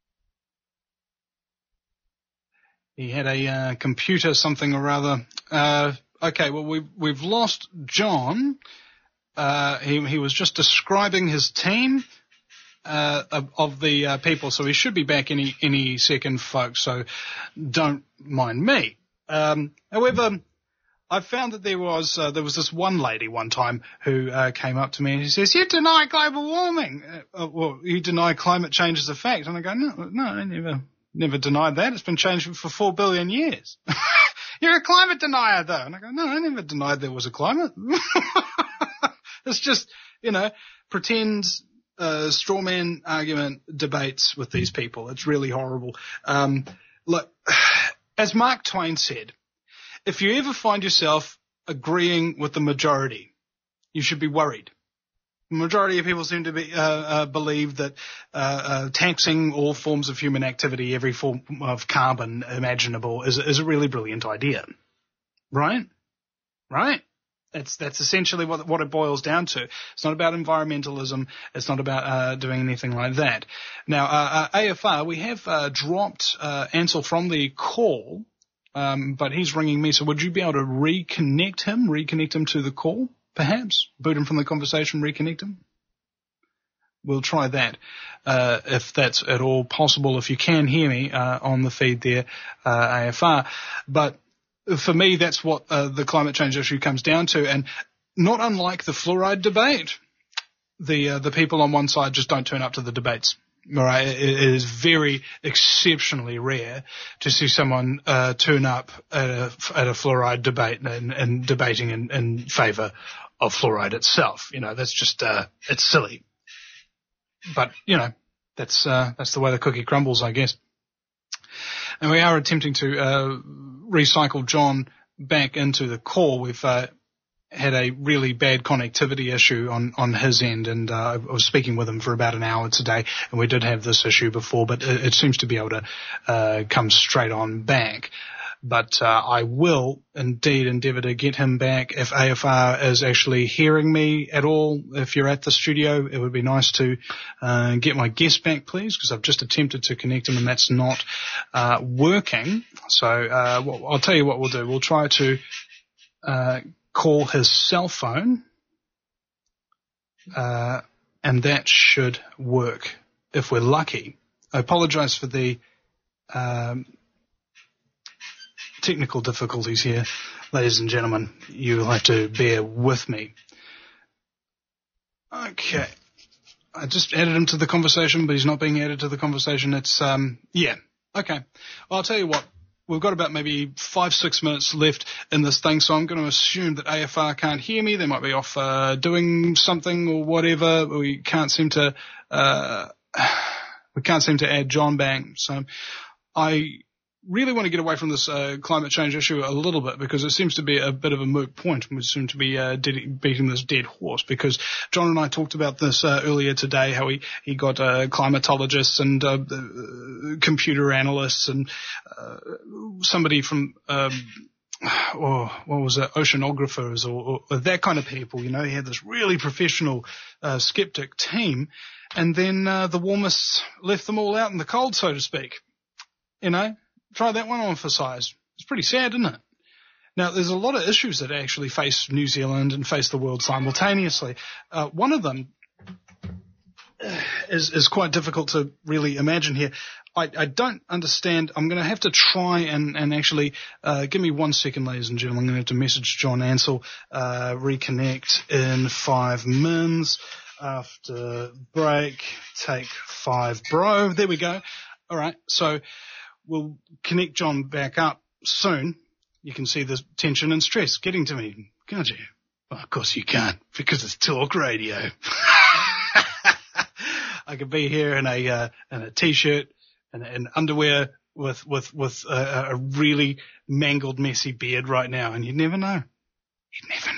He had a computer something or other. Okay, well, we've lost John. He was just describing his team. Of the people, so he should be back any second, folks, so don't mind me. However, I found that there was this one lady one time who came up to me and she says, "You deny global warming, you deny climate change as a fact." And I go, no, I never denied that. It's been changing for 4 billion years. You're a climate denier, though. And I go, no, I never denied there was a climate. It's just, pretend straw man argument debates with these people. It's really horrible. Look, as Mark Twain said, if you ever find yourself agreeing with the majority, you should be worried. The majority of people seem to be believe that taxing all forms of human activity, every form of carbon imaginable, is a really brilliant idea. Right? That's essentially what it boils down to. It's not about environmentalism. It's not about doing anything like that. Now, AFR, we have dropped Ansel from the call, but he's ringing me. So would you be able to reconnect him to the call, perhaps? Boot him from the conversation, reconnect him? We'll try that if that's at all possible. If you can hear me on the feed there, AFR. But for me, that's what the climate change issue comes down to. And not unlike the fluoride debate, the people on one side just don't turn up to the debates. All right, it is very exceptionally rare to see someone turn up at a fluoride debate and debating in favour of fluoride itself. That's just it's silly. But that's the way the cookie crumbles, I guess. And we are attempting to recycle John back into the call. We've had a really bad connectivity issue on his end, and I was speaking with him for about an hour today, and we did have this issue before, but it seems to be able to come straight on back. But I will indeed endeavour to get him back if AFR is actually hearing me at all. If you're at the studio, it would be nice to get my guest back, please, because I've just attempted to connect him and that's not working. So I'll tell you what we'll do. We'll try to call his cell phone, and that should work if we're lucky. I apologise for the technical difficulties here, ladies and gentlemen. You'll have to bear with me. Okay. I just added him to the conversation, but he's not being added to the conversation. It's, yeah. Okay. Well, I'll tell you what. We've got about maybe 5-6 minutes left in this thing, so I'm going to assume that AFR can't hear me. They might be off doing something or whatever. We can't seem to add John back. So I really want to get away from this climate change issue a little bit, because it seems to be a bit of a moot point, and we seem to be beating this dead horse, because John and I talked about this earlier today, how he got climatologists and computer analysts and somebody from what was it, oceanographers or that kind of people. You know, he had this really professional skeptic team, and then the warmists left them all out in the cold, so to speak. You know, try that one on for size. It's pretty sad, isn't it? Now, there's a lot of issues that actually face New Zealand and face the world simultaneously. One of them is quite difficult to really imagine here. I don't understand. I'm going to have to try and actually give me 1 second, ladies and gentlemen. I'm going to have to message John Ansell, reconnect in 5 minutes. After break, take 5, bro. There we go. All right, so we'll connect John back up soon. You can see the tension and stress getting to me, can't you? Well, of course you can't, because it's talk radio. I could be here in a t-shirt and underwear with a really mangled, messy beard right now, and you'd never know. You'd never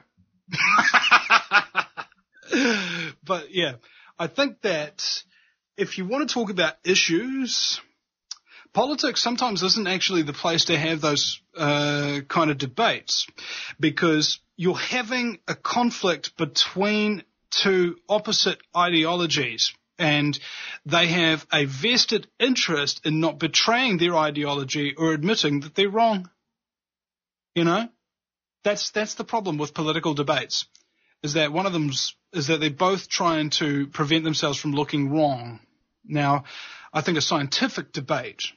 know. But yeah, I think that if you want to talk about issues, politics sometimes isn't actually the place to have those kind of debates, because you're having a conflict between two opposite ideologies, and they have a vested interest in not betraying their ideology or admitting that they're wrong. You know, that's the problem with political debates, is that one of them is that they're both trying to prevent themselves from looking wrong. Now, I think a scientific debate,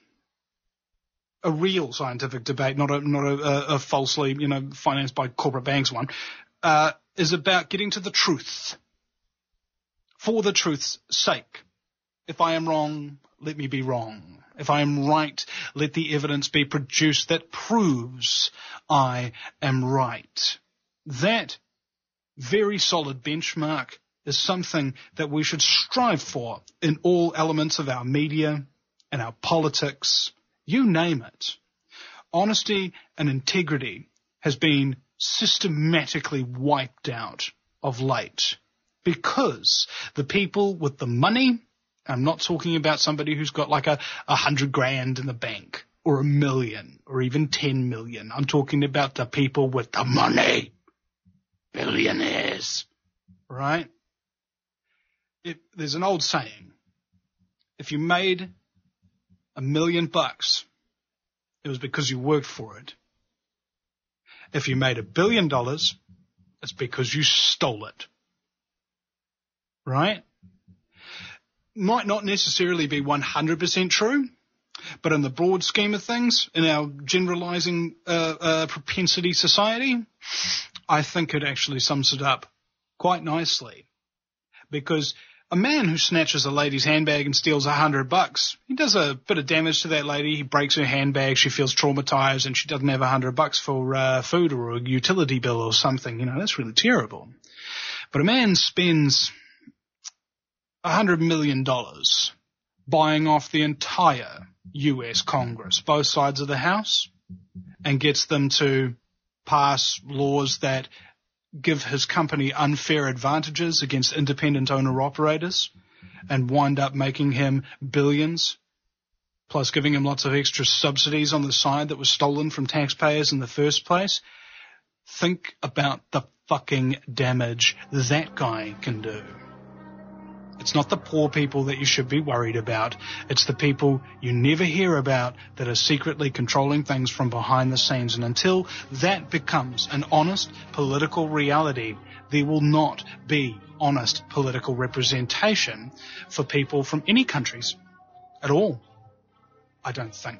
a real scientific debate, not a falsely, financed by corporate banks one, is about getting to the truth for the truth's sake. If I am wrong, let me be wrong. If I am right, let the evidence be produced that proves I am right. That very solid benchmark is something that we should strive for in all elements of our media and our politics, you name it. Honesty and integrity has been systematically wiped out of late, because the people with the money, I'm not talking about somebody who's got like $100,000 in the bank or $1 million or even 10 million. I'm talking about the people with the money, billionaires, right? There's an old saying, if you made $1 million, it was because you worked for it. If you made $1 billion, it's because you stole it. Right? Might not necessarily be 100% true, but in the broad scheme of things, in our generalizing propensity society, I think it actually sums it up quite nicely. Because a man who snatches a lady's handbag and steals $100, he does a bit of damage to that lady. He breaks her handbag. She feels traumatized, and she doesn't have $100 for food or a utility bill or something. That's really terrible. But a man spends $100 million buying off the entire U.S. Congress, both sides of the House, and gets them to pass laws that give his company unfair advantages against independent owner-operators and wind up making him billions, plus giving him lots of extra subsidies on the side that was stolen from taxpayers in the first place. Think about the fucking damage that guy can do. It's not the poor people that you should be worried about. It's the people you never hear about that are secretly controlling things from behind the scenes. And until that becomes an honest political reality, there will not be honest political representation for people from any countries at all, I don't think.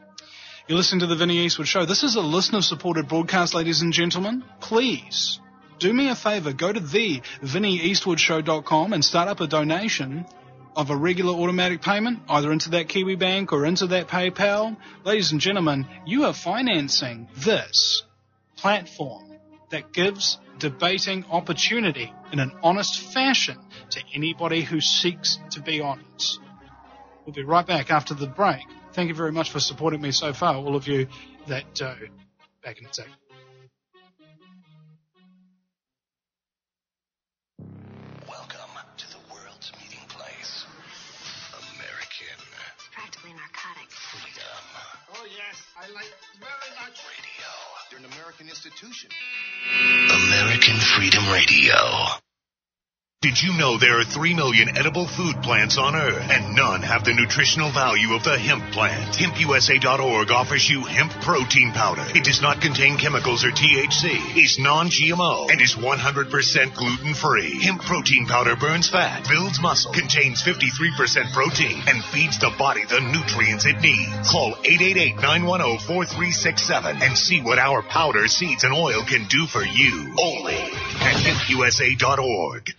You're listening to the Vinnie Eastwood Show. This is a listener-supported broadcast, ladies and gentlemen. Please do me a favour, go to theVinnieEastwoodshow.com and start up a donation of a regular automatic payment, either into that Kiwi Bank or into that PayPal. Ladies and gentlemen, you are financing this platform that gives debating opportunity in an honest fashion to anybody who seeks to be honest. We'll be right back after the break. Thank you very much for supporting me so far, all of you that back in a sec. Welcome to the world's meeting place. American It's practically narcotic. freedom. Oh, yes, I like very much. Radio. You're an American institution. American Freedom Radio. Did you know there are 3 million edible food plants on Earth, and none have the nutritional value of the hemp plant? HempUSA.org offers you hemp protein powder. It does not contain chemicals or THC, is non-GMO, and is 100% gluten-free. Hemp protein powder burns fat, builds muscle, contains 53% protein, and feeds the body the nutrients it needs. Call 888-910-4367 and see what our powder, seeds, and oil can do for you. Only at HempUSA.org.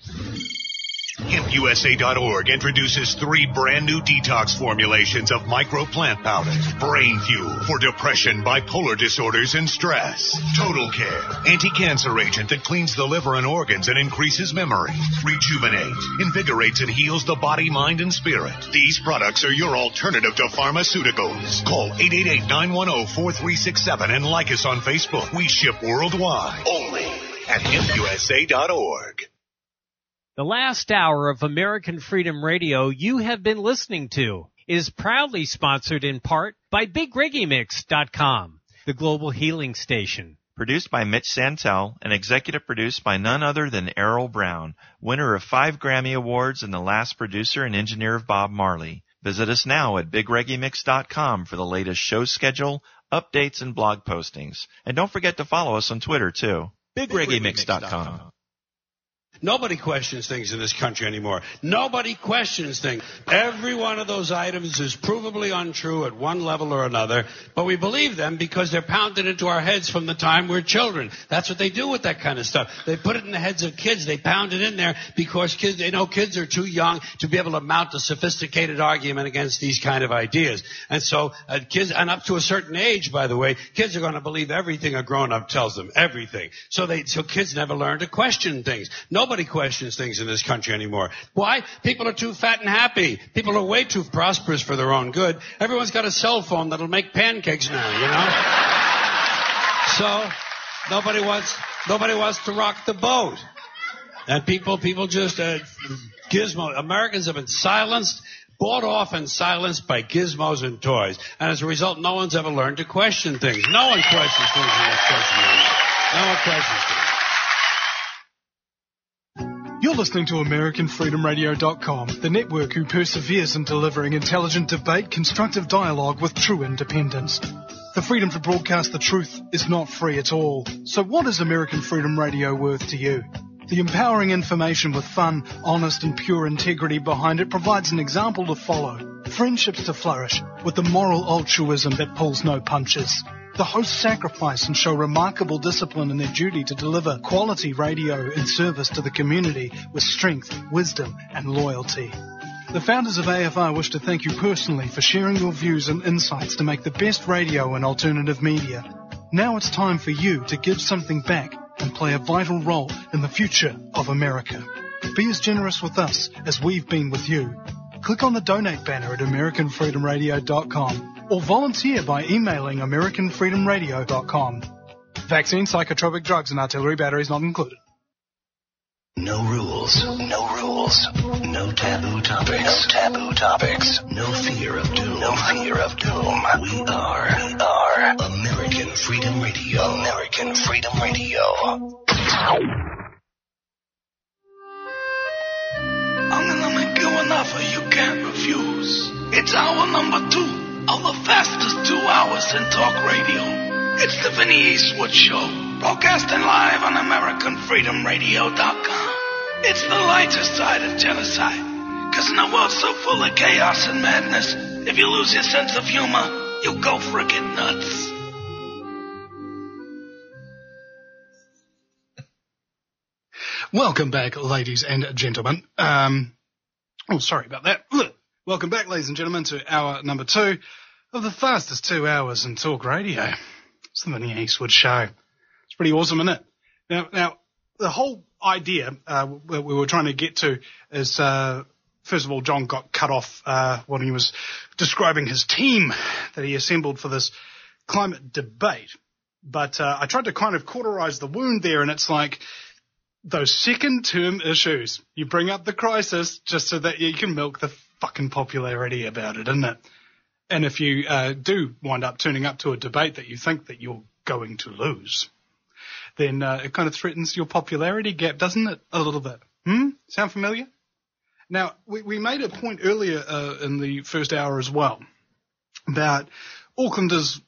HempUSA.org introduces 3 brand new detox formulations of micro plant powder. Brain Fuel for depression, bipolar disorders, and stress. Total Care, anti-cancer agent that cleans the liver and organs and increases memory. Rejuvenate, invigorates and heals the body, mind, and spirit. These products are your alternative to pharmaceuticals. Call 888-910-4367 and like us on Facebook. We ship worldwide. Only at HempUSA.org. The last hour of American Freedom Radio you have been listening to is proudly sponsored in part by BigReggaeMix.com, the global healing station. Produced by Mitch Santel and executive produced by none other than Errol Brown, winner of 5 Grammy Awards and the last producer and engineer of Bob Marley. Visit us now at BigReggaeMix.com for the latest show schedule, updates, and blog postings. And don't forget to follow us on Twitter, too. BigReggaeMix.com. Nobody questions things in this country anymore. Nobody questions things. Every one of those items is provably untrue at one level or another, but we believe them because they're pounded into our heads from the time we're children. That's what they do with that kind of stuff. They put it in the heads of kids. They pound it in there because they know kids are too young to be able to mount a sophisticated argument against these kind of ideas. And so kids, and up to a certain age, by the way, kids are going to believe everything a grown-up tells them, everything. So kids never learn to question things. Nobody questions things in this country anymore. Why? People are too fat and happy. People are way too prosperous for their own good. Everyone's got a cell phone that'll make pancakes now, you know? So nobody wants to rock the boat. And people just gizmo. Americans have been silenced, bought off and silenced by gizmos and toys. And as a result, no one's ever learned to question things. No one questions things in this country anymore. No one questions things. You're listening to AmericanFreedomRadio.com, the network who perseveres in delivering intelligent debate, constructive dialogue with true independence. The freedom to broadcast the truth is not free at all. So what is American Freedom Radio worth to you? The empowering information with fun, honest and pure integrity behind it provides an example to follow. Friendships to flourish with the moral altruism that pulls no punches. The hosts sacrifice and show remarkable discipline in their duty to deliver quality radio in service to the community with strength, wisdom, and loyalty. The founders of AFR wish to thank you personally for sharing your views and insights to make the best radio and alternative media. Now it's time for you to give something back and play a vital role in the future of America. Be as generous with us as we've been with you. Click on the donate banner at AmericanFreedomRadio.com or volunteer by emailing AmericanFreedomRadio.com. Vaccine, psychotropic drugs, and artillery batteries not included. No rules, no rules, no taboo topics, no taboo topics, no fear of doom, no fear of doom. We are American Freedom Radio, American Freedom Radio. I'm gonna make you an offer you can't refuse. It's hour number 2 of the fastest 2 hours in talk radio. It's the Vinnie Eastwood Show, broadcasting live on AmericanFreedomRadio.com. It's the lighter side of genocide, because in a world so full of chaos and madness, if you lose your sense of humor, you go frickin' nuts. Welcome back, ladies and gentlemen. Sorry about that. Welcome back, ladies and gentlemen, to hour number 2 of the fastest 2 hours in talk radio. It's the Vinny Eastwood Show. It's pretty awesome, isn't it? Now, the whole idea we were trying to get to is, first of all, John got cut off when he was describing his team that he assembled for this climate debate. But I tried to kind of cauterize the wound there, and it's like those second-term issues. You bring up the crisis just so that you can milk the fucking popularity about it, isn't it? And if you do wind up turning up to a debate that you think that you're going to lose, then it kind of threatens your popularity gap, doesn't it? A little bit. Sound familiar? Now, we made a point earlier in the first hour as well about Auckland's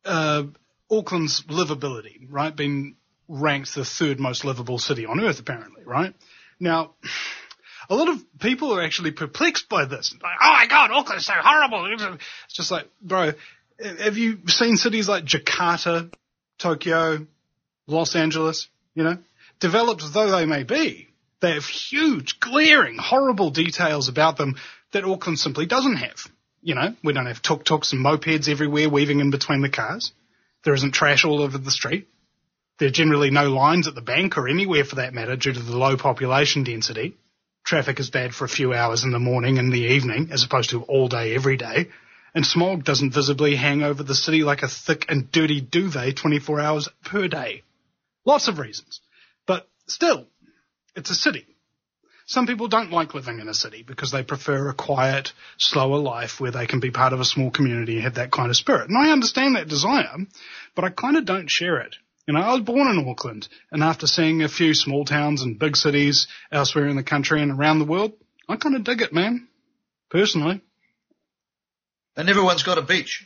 livability, right, being ranked the third most livable city on earth, apparently, right? Now, a lot of people are actually perplexed by this. Like, oh my God, Auckland's so horrible. It's just like, bro, have you seen cities like Jakarta, Tokyo, Los Angeles, developed as though they may be? They have huge, glaring, horrible details about them that Auckland simply doesn't have. We don't have tuk-tuks and mopeds everywhere weaving in between the cars. There isn't trash all over the street. There are generally no lines at the bank or anywhere for that matter due to the low population density. Traffic is bad for a few hours in the morning and the evening as opposed to all day every day. And smog doesn't visibly hang over the city like a thick and dirty duvet 24 hours per day. Lots of reasons. But still, it's a city. Some people don't like living in a city because they prefer a quiet, slower life where they can be part of a small community and have that kind of spirit. And I understand that desire, but I kind of don't share it. I was born in Auckland, and after seeing a few small towns and big cities elsewhere in the country and around the world, I kind of dig it, man, personally. And everyone's got a beach.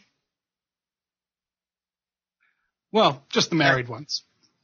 Well, just the married ones.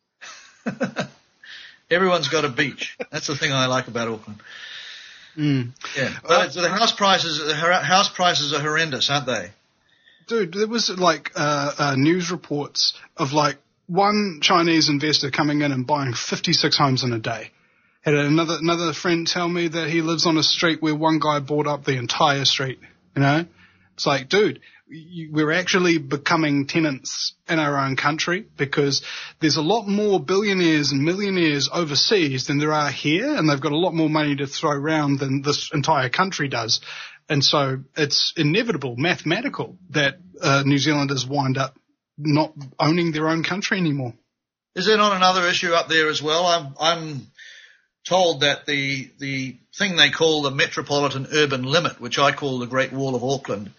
Everyone's got a beach. That's the thing I like about Auckland. Yeah, but the house prices are horrendous, aren't they? Dude, there was news reports of one Chinese investor coming in and buying 56 homes in a day. Had another friend tell me that he lives on a street where one guy bought up the entire street. It's like, dude, we're actually becoming tenants in our own country because there's a lot more billionaires and millionaires overseas than there are here, and they've got a lot more money to throw around than this entire country does. And so it's inevitable, mathematical, that New Zealanders wind up not owning their own country anymore. Is there not another issue up there as well? I'm told that the thing they call the Metropolitan Urban Limit, which I call the Great Wall of Auckland,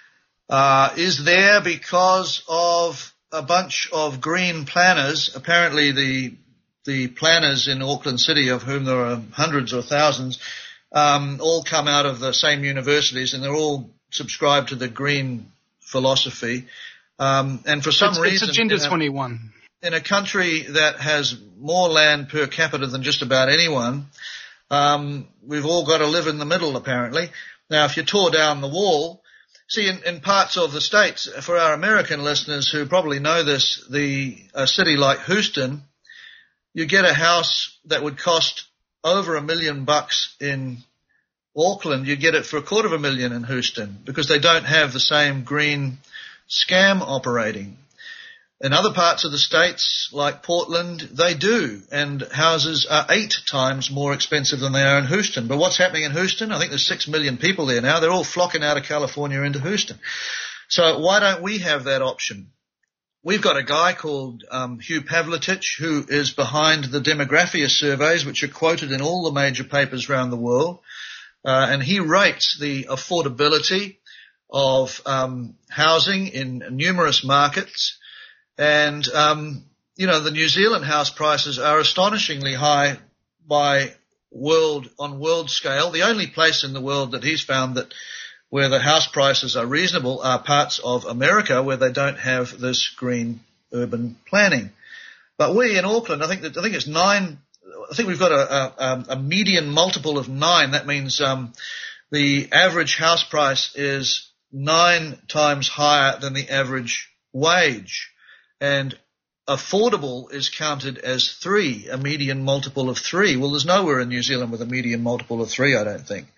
is there because of a bunch of green planners. Apparently the planners in Auckland City, of whom there are hundreds or thousands, all come out of the same universities, and they're all subscribed to the green philosophy. And for some reason, it's Agenda 21. In a country that has more land per capita than just about anyone, we've all got to live in the middle, apparently. Now, if you tore down the wall, see, in parts of the States, for our American listeners who probably know this, a city like Houston, you get a house that would cost over $1 million in Auckland, you get it for $250,000 in Houston because they don't have the same green scam operating. In other parts of the states, like Portland, they do, and houses are 8 times more expensive than they are in Houston. But what's happening in Houston? I think there's 6 million people there now. They're all flocking out of California into Houston. So why don't we have that option? We've got a guy called Hugh Pavletich, who is behind the Demographia surveys, which are quoted in all the major papers around the world, and he rates the affordability of housing in numerous markets. And, the New Zealand house prices are astonishingly high on world scale. The only place in the world that he's found where the house prices are reasonable are parts of America where they don't have this green urban planning. But we in Auckland, I think it's 9. I think we've got a median multiple of 9. That means the average house price is 9 times higher than the average wage. And affordable is counted as 3, a median multiple of 3. Well, there's nowhere in New Zealand with a median multiple of 3, I don't think.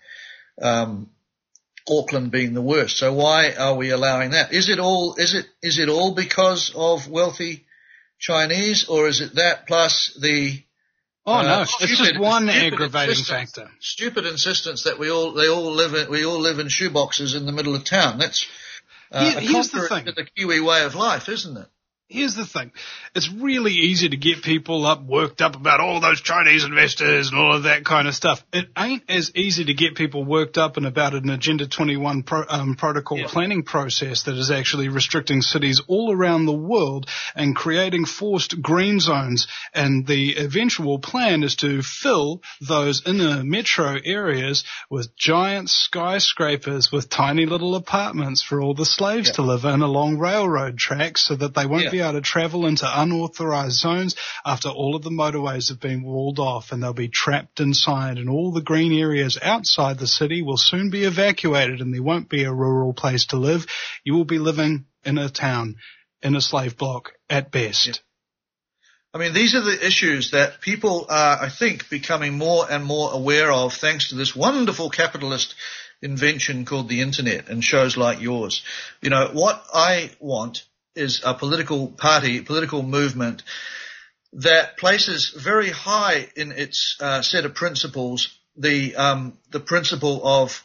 Auckland being the worst. So why are we allowing that? Is it all because of wealthy Chinese, or is it that plus the no, it's just one aggravating factor. Stupid insistence that we all live in shoeboxes in the middle of town. That's here's the thing. To the Kiwi way of life, isn't it? Here's the thing. It's really easy to get people worked up about all those Chinese investors and all of that kind of stuff. It ain't as easy to get people worked up and about an Agenda 21 protocol planning process that is actually restricting cities all around the world and creating forced green zones. And the eventual plan is to fill those inner metro areas with giant skyscrapers with tiny little apartments for all the slaves to live in along railroad tracks so that they won't be able to travel into unauthorized zones after all of the motorways have been walled off, and they'll be trapped inside, and all the green areas outside the city will soon be evacuated, and there won't be a rural place to live. You will be living in a town, in a slave block at best. Yeah. I mean, these are the issues that people are, I think, becoming more and more aware of thanks to this wonderful capitalist invention called the internet and shows like yours. You know, what I want is a political party, political movement that places very high in its set of principles the principle of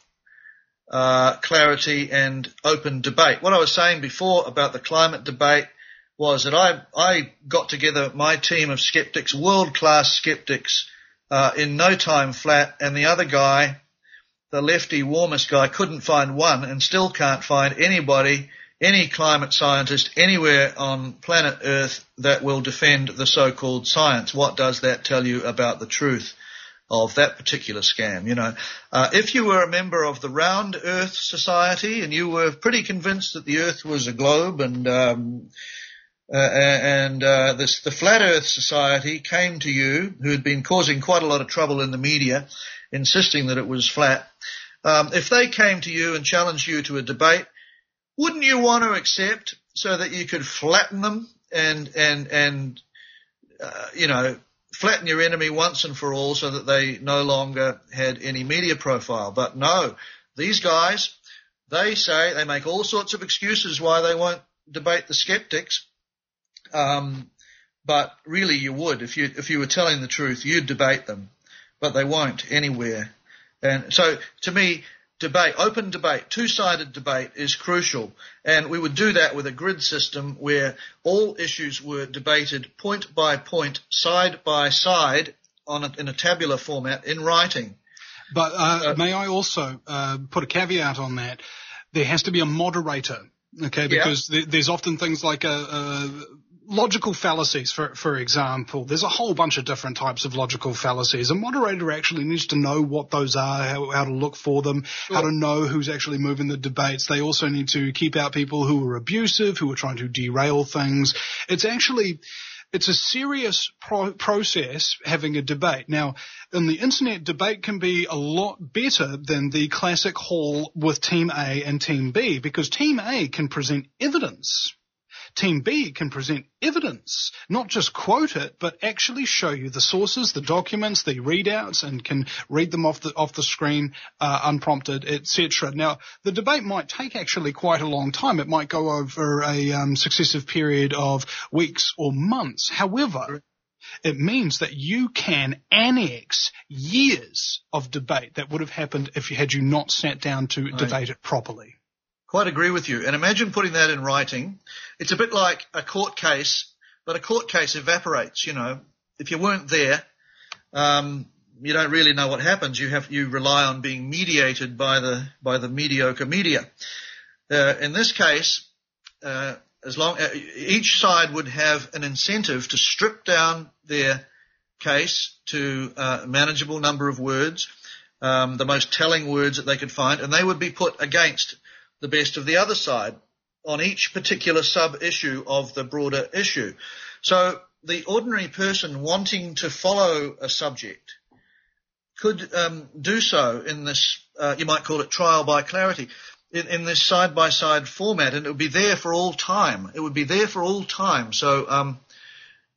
clarity and open debate. What I was saying before about the climate debate was that I got together my team of skeptics, world-class skeptics, in no time flat, and the other guy, the lefty warmist guy, couldn't find one and still can't find anybody, any climate scientist anywhere on planet Earth that will defend the so-called science. What does that tell you about the truth of that particular scam? You know, if you were a member of the Round Earth Society and you were pretty convinced that the Earth was a globe, and the Flat Earth Society came to you, who had been causing quite a lot of trouble in the media, insisting that it was flat, if they came to you and challenged you to a debate, wouldn't you want to accept so that you could flatten them and flatten your enemy once and for all so that they no longer had any media profile? But no, these guys, they make all sorts of excuses why they won't debate the skeptics. But really you would. If you were telling the truth, you'd debate them, but they won't anywhere. And so to me, debate, open debate, two-sided debate is crucial, and we would do that with a grid system where all issues were debated point by point, side by side, in a tabular format, in writing. But may I also put a caveat on that? There has to be a moderator, okay? Because there's often things like logical fallacies, for example. There's a whole bunch of different types of logical fallacies. A moderator actually needs to know what those are, how to look for them, how to know who's actually moving the debates. They also need to keep out people who are abusive, who are trying to derail things. It's a serious process having a debate. Now, on the internet, debate can be a lot better than the classic hall with Team A and Team B, because Team A can present evidence. Team B can present evidence, not just quote it, but actually show you the sources, the documents, the readouts, and can read them off the screen unprompted, etc. Now, the debate might take actually quite a long time. It might go over a successive period of weeks or months. However, it means that you can annex years of debate that would have happened had you not sat down to debate it properly. Quite agree with you. And imagine putting that in writing. It's a bit like a court case, but a court case evaporates, you know. If you weren't there, you don't really know what happens. You rely on being mediated by the mediocre media. In this case, each side would have an incentive to strip down their case to a manageable number of words, the most telling words that they could find, and they would be put against the best of the other side on each particular sub-issue of the broader issue. So the ordinary person wanting to follow a subject could do so in this, you might call it trial by clarity, in this side-by-side format, and it would be there for all time. It would be there for all time. So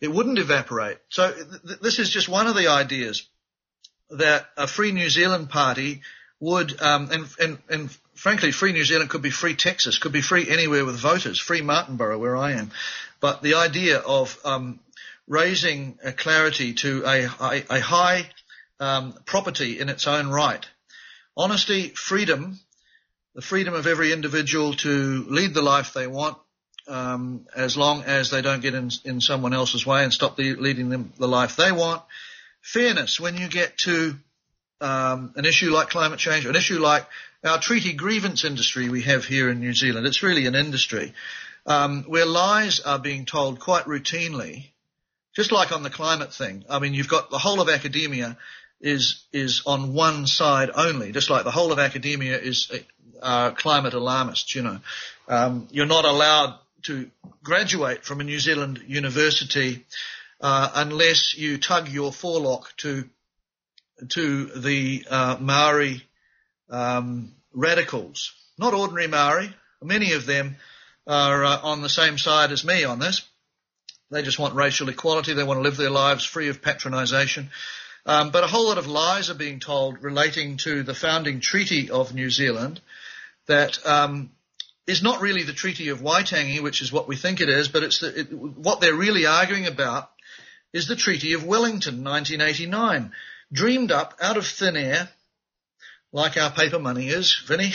it wouldn't evaporate. So this is just one of the ideas that a Free New Zealand party would, and frankly, Free New Zealand could be Free Texas, could be free anywhere with voters, Free Martinborough where I am. But the idea of raising clarity to a high property in its own right, honesty, freedom, the freedom of every individual to lead the life they want, as long as they don't get in someone else's way and stop leading them the life they want. Fairness, when you get to an issue like climate change, an issue like our treaty grievance industry we have here in New Zealand. It's really an industry where lies are being told quite routinely, just like on the climate thing. I mean, you've got the whole of academia is on one side only, just like the whole of academia is climate alarmists, you know. You're not allowed to graduate from a New Zealand university unless you tug your forelock to the Maori radicals. Not ordinary Maori. Many of them are on the same side as me on this. They just want racial equality. They want to live their lives free of patronisation. But a whole lot of lies are being told relating to the founding treaty of New Zealand that is not really the Treaty of Waitangi, which is what we think it is, but what they're really arguing about is the Treaty of Wellington, 1989, dreamed up out of thin air, like our paper money is, Vinny,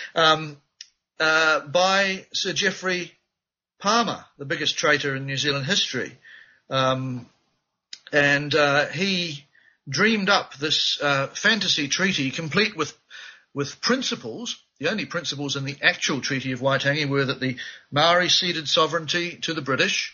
by Sir Geoffrey Palmer, the biggest traitor in New Zealand history. He dreamed up this fantasy treaty complete with principles. The only principles in the actual Treaty of Waitangi were that the Maori ceded sovereignty to the British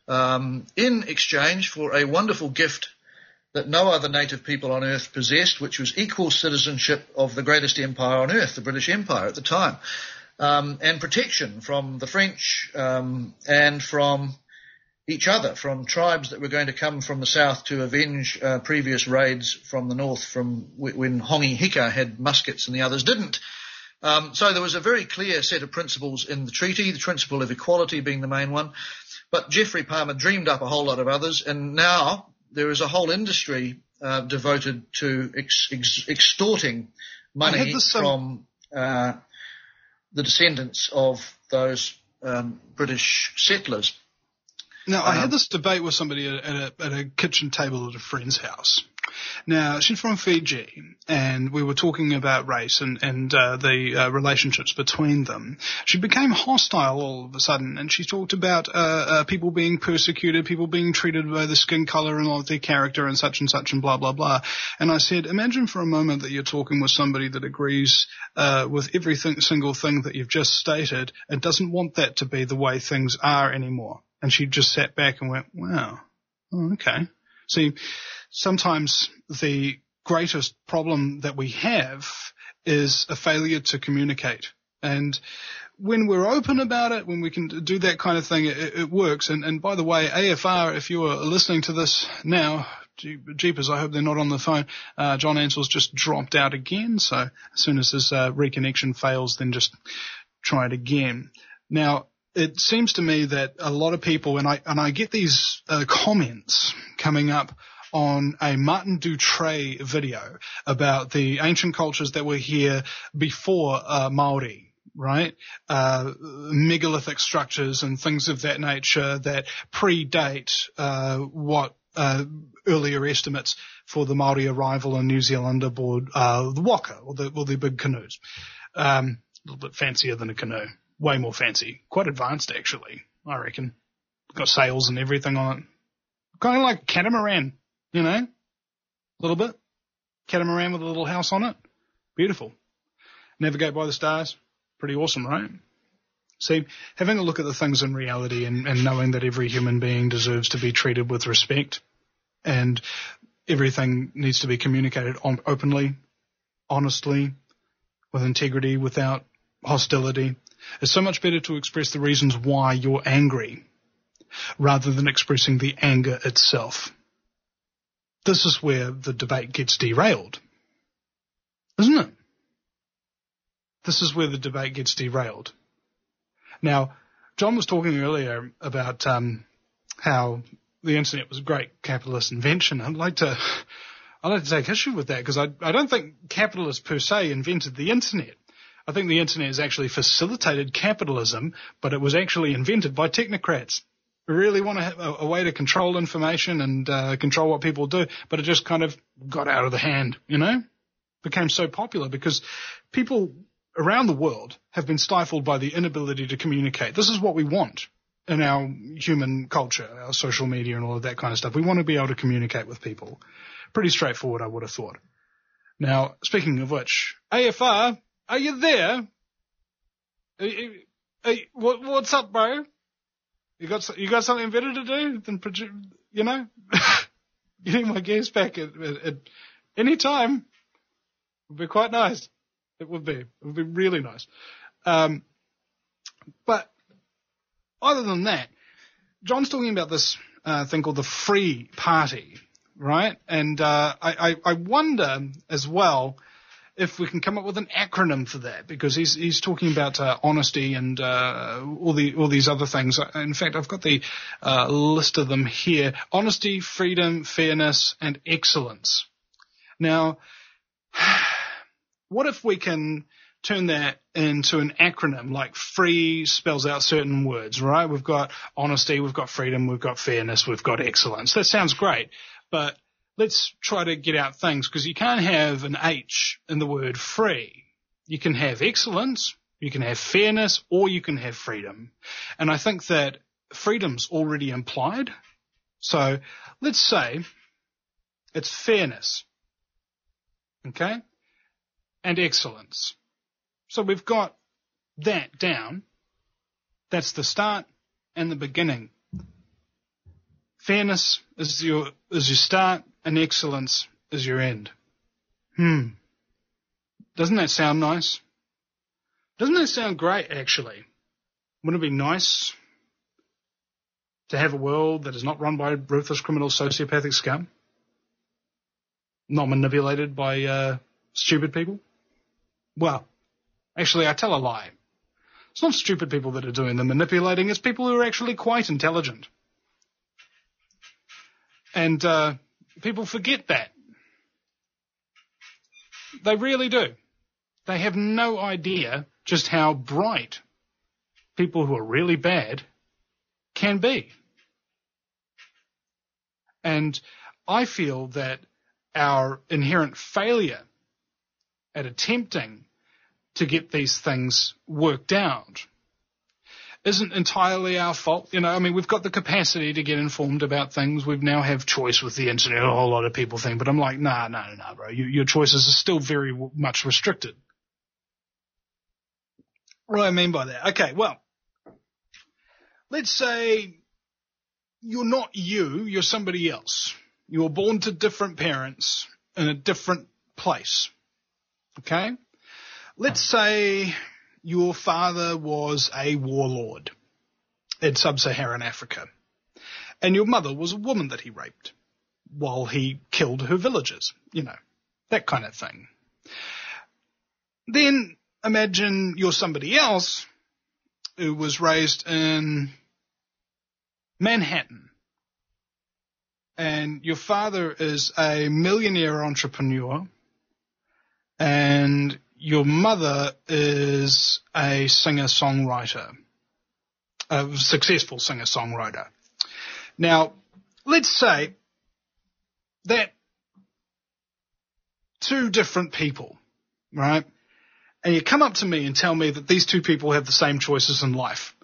in exchange for a wonderful gift that no other native people on earth possessed, which was equal citizenship of the greatest empire on earth, the British Empire at the time, and protection from the French and from each other, from tribes that were going to come from the south to avenge previous raids from the north, from when Hongi Hika had muskets and the others didn't. So there was a very clear set of principles in the treaty, the principle of equality being the main one. But Geoffrey Palmer dreamed up a whole lot of others, and now there is a whole industry devoted to extorting money from the descendants of those British settlers. Now, I had this debate with somebody at a kitchen table at a friend's house. Now, she's from Fiji, and we were talking about race and the relationships between them. She became hostile all of a sudden, and she talked about people being persecuted, people being treated by the skin color and of their character and such and blah, blah, blah. And I said, imagine for a moment that you're talking with somebody that agrees with every single thing that you've just stated and doesn't want that to be the way things are anymore. And she just sat back and went, wow, oh, okay. See, sometimes the greatest problem that we have is a failure to communicate. And when we're open about it, when we can do that kind of thing, it works. And by the way, AFR, if you are listening to this now, jeepers, I hope they're not on the phone. John Ansell's just dropped out again. So as soon as his reconnection fails, then just try it again. Now, it seems to me that a lot of people, and I get these comments coming up on a Martin Dutre video about the ancient cultures that were here before Maori, right? Megalithic structures and things of that nature that predate what earlier estimates for the Maori arrival in New Zealand aboard the waka, or the big canoes. A little bit fancier than a canoe. Way more fancy. Quite advanced, actually, I reckon. Got sails and everything on it. Kind of like a catamaran, you know? A little bit. Catamaran with a little house on it. Beautiful. Navigate by the stars. Pretty awesome, right? See, having a look at the things in reality and knowing that every human being deserves to be treated with respect and everything needs to be communicated openly, honestly, with integrity, without hostility. It's so much better to express the reasons why you're angry rather than expressing the anger itself. This is where the debate gets derailed, isn't it? This is where the debate gets derailed. Now, John was talking earlier about how the internet was a great capitalist invention. I'd like to take issue with that, because I don't think capitalists per se invented the internet. I think the internet has actually facilitated capitalism, but it was actually invented by technocrats who really want to have a way to control information and control what people do, but it just kind of got out of the hand, became so popular because people around the world have been stifled by the inability to communicate. This is what we want in our human culture, our social media and all of that kind of stuff. We want to be able to communicate with people. Pretty straightforward, I would have thought. Now, speaking of which, AFR, are you there? What's up, bro? You got something better to do than getting my gas back at any time would be quite nice. It would be really nice. But other than that, John's talking about this thing called the Free Party, right? And I wonder as well if we can come up with an acronym for that, because he's talking about honesty and all these other things. In fact, I've got the list of them here: honesty, freedom, fairness, and excellence. Now, what if we can turn that into an acronym? Like free spells out certain words, right? We've got honesty, we've got freedom, we've got fairness, we've got excellence. That sounds great, but let's try to get out things, because you can't have an H in the word free. You can have excellence, you can have fairness, or you can have freedom. And I think that freedom's already implied. So let's say it's fairness, okay, and excellence. So we've got that down. That's the start and the beginning. Fairness is your start, and excellence is your end. Doesn't that sound nice? Doesn't that sound great, actually? Wouldn't it be nice to have a world that is not run by ruthless criminal sociopathic scum? Not manipulated by stupid people? Well, actually, I tell a lie. It's not stupid people that are doing the manipulating, it's people who are actually quite intelligent. And people forget that. They really do. They have no idea just how bright people who are really bad can be. And I feel that our inherent failure at attempting to get these things worked out isn't entirely our fault. We've got the capacity to get informed about things. We now have choice with the internet. A whole lot of people think, but I'm like, nah, bro. Your choices are still very much restricted. What do I mean by that? Okay, well, let's say you're not you're somebody else. You were born to different parents in a different place. Okay? Let's say your father was a warlord in sub-Saharan Africa, and your mother was a woman that he raped while he killed her villagers, that kind of thing. Then imagine you're somebody else who was raised in Manhattan, and your father is a millionaire entrepreneur, and your mother is a singer-songwriter, a successful singer-songwriter. Now, let's say that two different people, right? And you come up to me and tell me that these two people have the same choices in life.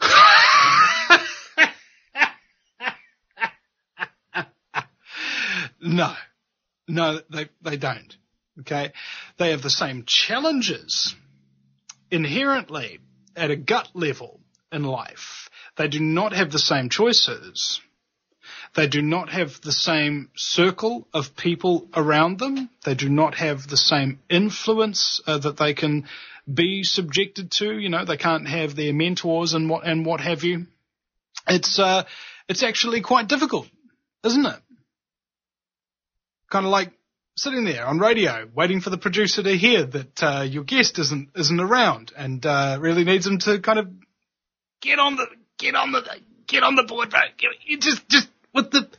No, they don't. Okay? They have the same challenges inherently at a gut level in life. They do not have the same choices. They do not have the same circle of people around them. They do not have the same influence that they can be subjected to. They can't have their mentors and what have you. It's actually quite difficult, isn't it? Kind of like sitting there on radio, waiting for the producer to hear that your guest isn't around, and really needs them to kind of get on the board, right? You just with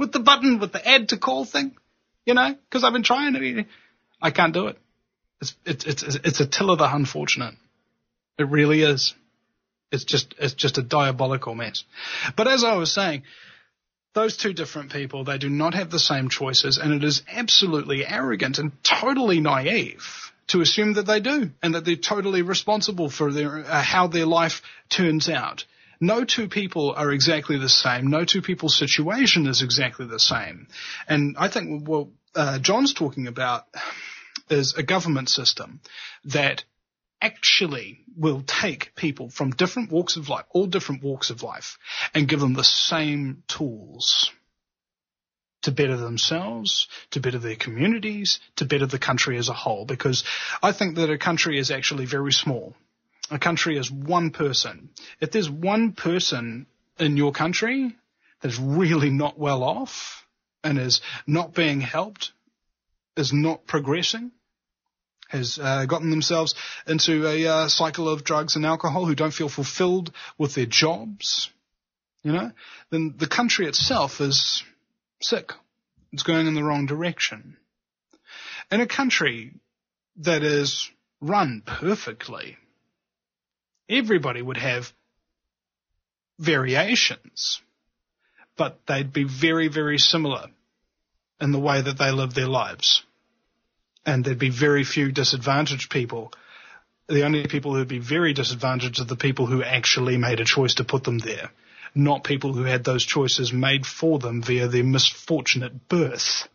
with the button, with the add to call thing, you know, because I've been trying to. I can't do it. It's a till of the unfortunate. It really is. It's just a diabolical mess. But as I was saying, those two different people, they do not have the same choices, and it is absolutely arrogant and totally naive to assume that they do, and that they're totally responsible for how their life turns out. No two people are exactly the same. No two people's situation is exactly the same. And I think what John's talking about is a government system that actually will take people from different walks of life, all different walks of life, and give them the same tools to better themselves, to better their communities, to better the country as a whole. Because I think that a country is actually very small. A country is one person. If there's one person in your country that's really not well off and is not being helped, is not progressing, has gotten themselves into a cycle of drugs and alcohol, who don't feel fulfilled with their jobs, you know, then the country itself is sick. It's going in the wrong direction. In a country that is run perfectly, everybody would have variations, but they'd be very, very similar in the way that they live their lives. And there'd be very few disadvantaged people. The only people who'd be very disadvantaged are the people who actually made a choice to put them there, not people who had those choices made for them via their misfortunate birth.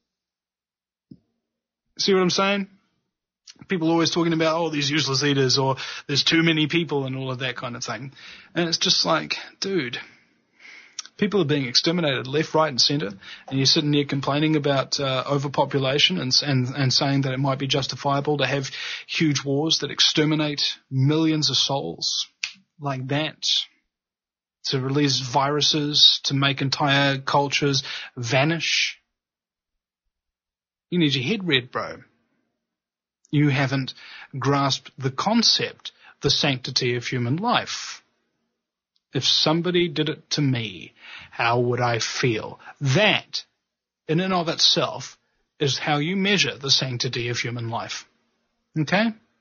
See what I'm saying? People are always talking about, oh, these useless eaters, or there's too many people and all of that kind of thing. And it's just like, dude, people are being exterminated left, right, and centre, and you're sitting there complaining about overpopulation and saying that it might be justifiable to have huge wars that exterminate millions of souls like that, to release viruses, to make entire cultures vanish. You need your head read, bro. You haven't grasped the concept, the sanctity of human life. If somebody did it to me, how would I feel? That, in and of itself, is how you measure the sanctity of human life. Okay?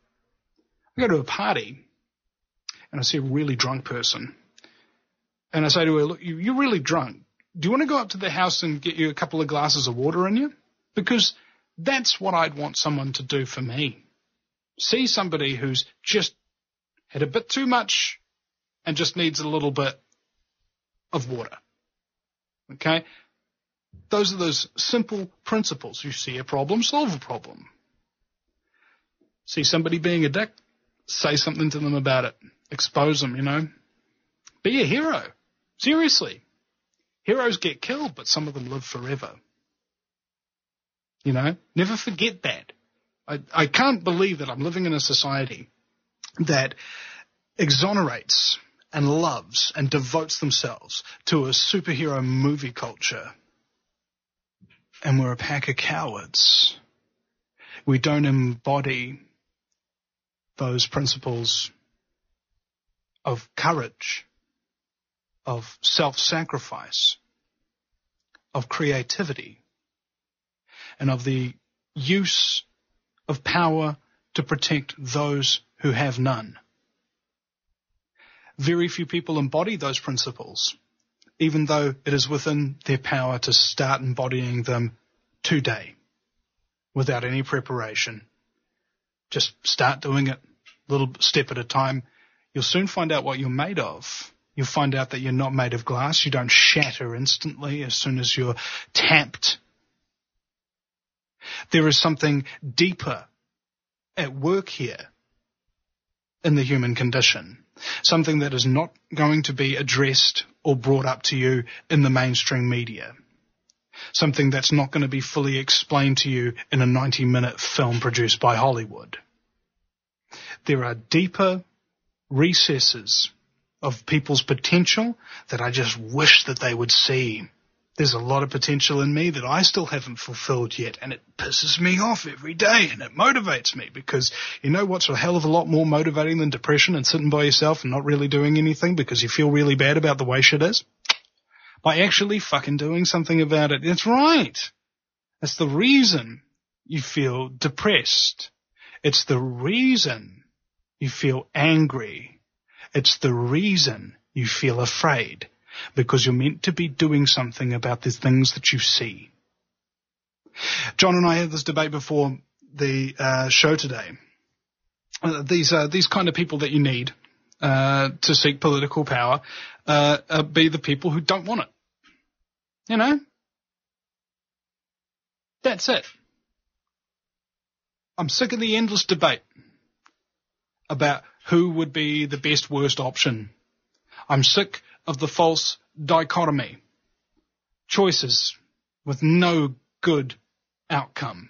I go to a party, and I see a really drunk person. And I say to her, look, you're really drunk. Do you want to go up to the house and get you a couple of glasses of water in you? Because that's what I'd want someone to do for me. See somebody who's just had a bit too much and just needs a little bit of water. Okay? Those are those simple principles. You see a problem, solve a problem. See somebody being a dick, say something to them about it. Expose them, you know. Be a hero. Seriously. Heroes get killed, but some of them live forever. You know, never forget that. I can't believe that I'm living in a society that exonerates and loves and devotes themselves to a superhero movie culture. And we're a pack of cowards. We don't embody those principles of courage, of self-sacrifice, of creativity, and of the use of power to protect those who have none. Very few people embody those principles, even though it is within their power to start embodying them today, without any preparation. Just start doing it, little step at a time. You'll soon find out what you're made of. You'll find out that you're not made of glass. You don't shatter instantly as soon as you're tapped. There is something deeper at work here in the human condition, something that is not going to be addressed or brought up to you in the mainstream media, something that's not going to be fully explained to you in a 90-minute film produced by Hollywood. There are deeper recesses of people's potential that I just wish that they would see. There's a lot of potential in me that I still haven't fulfilled yet, and it pisses me off every day, and it motivates me, because you know what's a hell of a lot more motivating than depression and sitting by yourself and not really doing anything because you feel really bad about the way shit is? by actually fucking doing something about it. It's right. It's the reason you feel depressed. It's the reason you feel angry. It's the reason you feel afraid, because you're meant to be doing something about the things that you see. John and I had this debate before the show today. These kind of people that you need to seek political power be the people who don't want it. You know? That's it. I'm sick of the endless debate about who would be the best, worst option. I'm sick of the false dichotomy. Choices with no good outcome.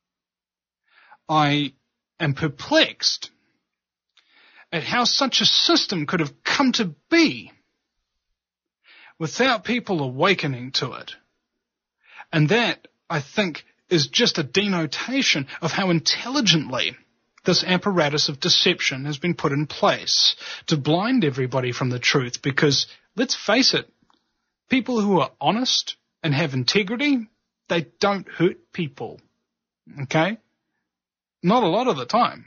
I am perplexed at how such a system could have come to be without people awakening to it. And that, I think, is just a denotation of how intelligently this apparatus of deception has been put in place to blind everybody from the truth. Because, let's face it, people who are honest and have integrity, they don't hurt people. Okay? Not a lot of the time.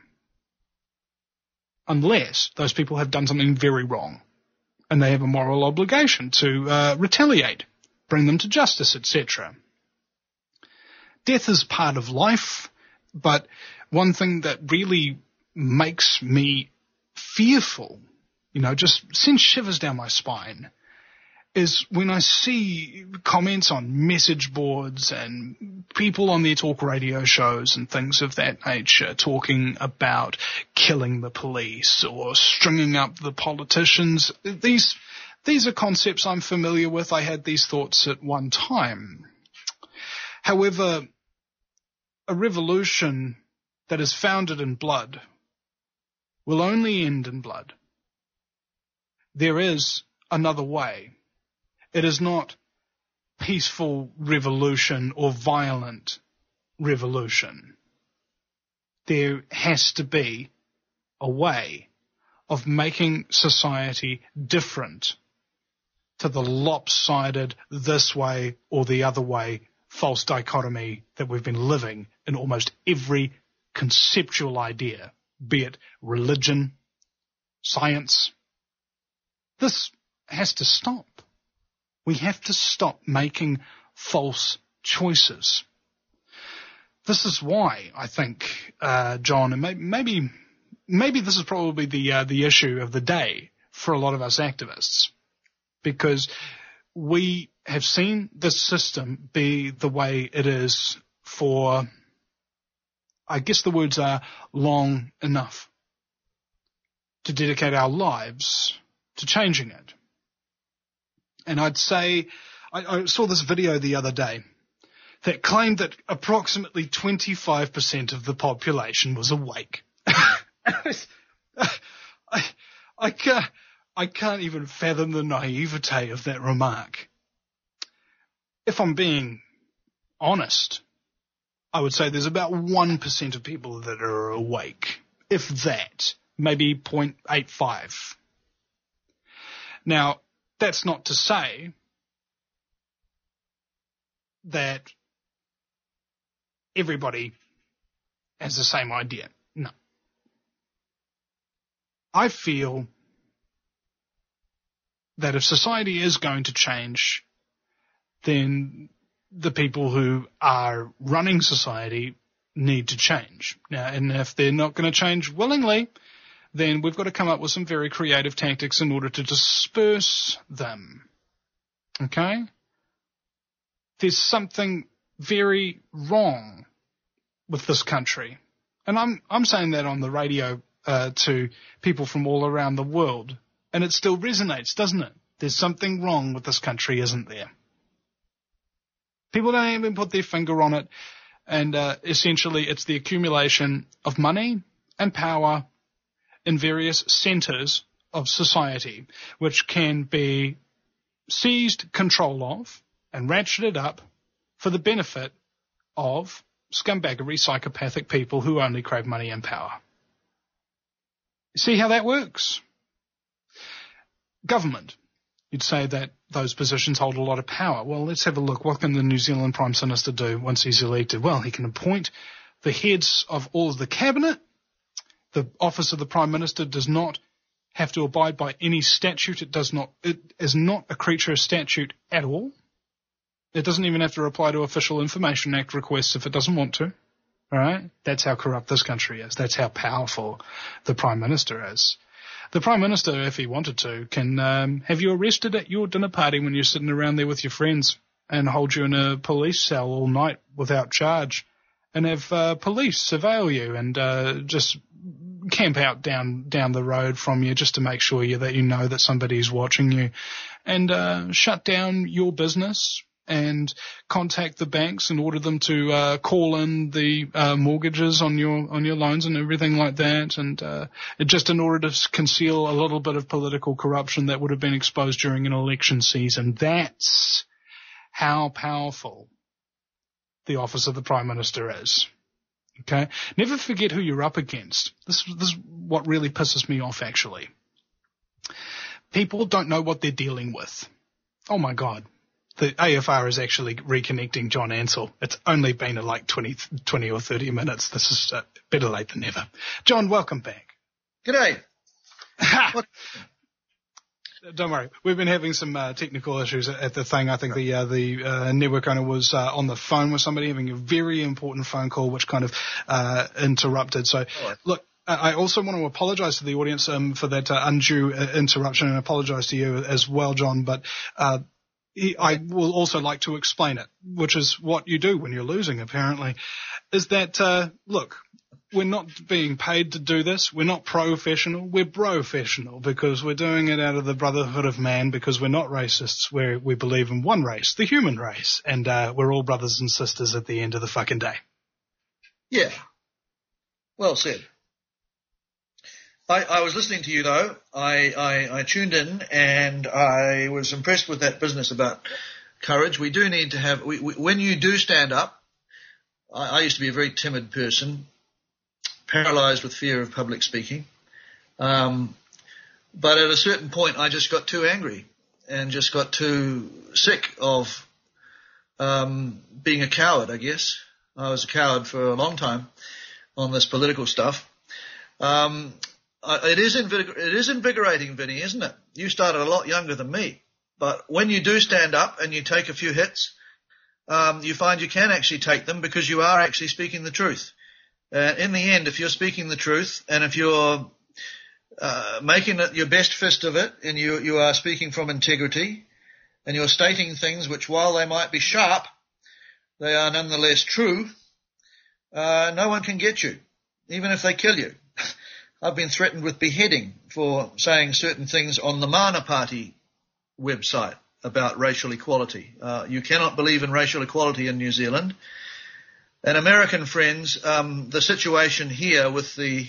Unless those people have done something very wrong and they have a moral obligation to retaliate, bring them to justice, etc. Death is part of life, but one thing that really makes me fearful, just sends shivers down my spine, is when I see comments on message boards and people on their talk radio shows and things of that nature talking about killing the police or stringing up the politicians. These are concepts I'm familiar with. I had these thoughts at one time. However, a revolution that is founded in blood will only end in blood. There is another way. It is not peaceful revolution or violent revolution. There has to be a way of making society different to the lopsided this way or the other way false dichotomy that we've been living in almost every conceptual idea, be it religion, science. This has to stop. We have to stop making false choices. This is why I think, John, and maybe this is probably the issue of the day for a lot of us activists, because we have seen this system be the way it is for, I guess the words are, long enough to dedicate our lives to changing it. And I'd say, I saw this video the other day that claimed that approximately 25% of the population was awake. I can't even fathom the naivete of that remark. If I'm being honest, I would say there's about 1% of people that are awake, if that, maybe 0.85. Now, that's not to say that everybody has the same idea. No. I feel that if society is going to change, then the people who are running society need to change. Now, and if they're not going to change willingly, then we've got to come up with some very creative tactics in order to disperse them. Okay? There's something very wrong with this country. And I'm saying that on the radio to people from all around the world. And it still resonates, doesn't it? There's something wrong with this country, isn't there? People don't even put their finger on it. And essentially it's the accumulation of money and power in various centres of society, which can be seized control of and ratcheted up for the benefit of scumbaggery, psychopathic people who only crave money and power. See how that works? Government. you'd say that those positions hold a lot of power. Well, let's have a look. What can the New Zealand Prime Minister do once he's elected? Well, he can appoint the heads of all of the cabinet. The office of the Prime Minister does not have to abide by any statute. It is not a creature of statute at all. It doesn't even have to reply to Official Information Act requests if it doesn't want to. All right? That's how corrupt this country is. That's how powerful the Prime Minister is. The Prime Minister, if he wanted to, can have you arrested at your dinner party when you're sitting around there with your friends and hold you in a police cell all night without charge and have police surveil you and just camp out down the road from you just to make sure that you know that somebody's watching you and shut down your business and contact the banks and order them to call in the mortgages on your loans and everything like that, and just in order to conceal a little bit of political corruption that would have been exposed during an election season. That's how powerful the office of the Prime Minister is. Okay? Never forget who you're up against. This is what really pisses me off, actually. People don't know what they're dealing with. Oh my God. The AFR is actually reconnecting John Ansell. It's only been like 20 or 30 minutes. This is better late than never. John, welcome back. G'day. Don't worry. We've been having some technical issues at the thing. I think the network owner was on the phone with somebody having a very important phone call, which kind of interrupted. So, look, I also want to apologize to the audience for that undue interruption, and apologize to you as well, John. But I will also like to explain it, which is what you do when you're losing, apparently, is that, look, we're not being paid to do this. We're not professional. We're brofessional because we're doing it out of the brotherhood of man, because we're not racists. We believe in one race, the human race, and we're all brothers and sisters at the end of the fucking day. Yeah. Well said. I was listening to you, though. I tuned in, and I was impressed with that business about courage. We do need to have when you do stand up. I used to be a very timid person, paralyzed with fear of public speaking. But at a certain point, I just got too angry and just got too sick of being a coward, I guess. I was a coward for a long time on this political stuff. It is invigorating, Vinny, isn't it? You started a lot younger than me. But when you do stand up and you take a few hits, you find you can actually take them because you are actually speaking the truth. In the end, if you're speaking the truth and if you're making it your best fist of it, and you are speaking from integrity and you're stating things which, while they might be sharp, they are nonetheless true, no one can get you, even if they kill you. I've been threatened with beheading for saying certain things on the Mana Party website about racial equality. You cannot believe in racial equality in New Zealand. And American friends, the situation here with the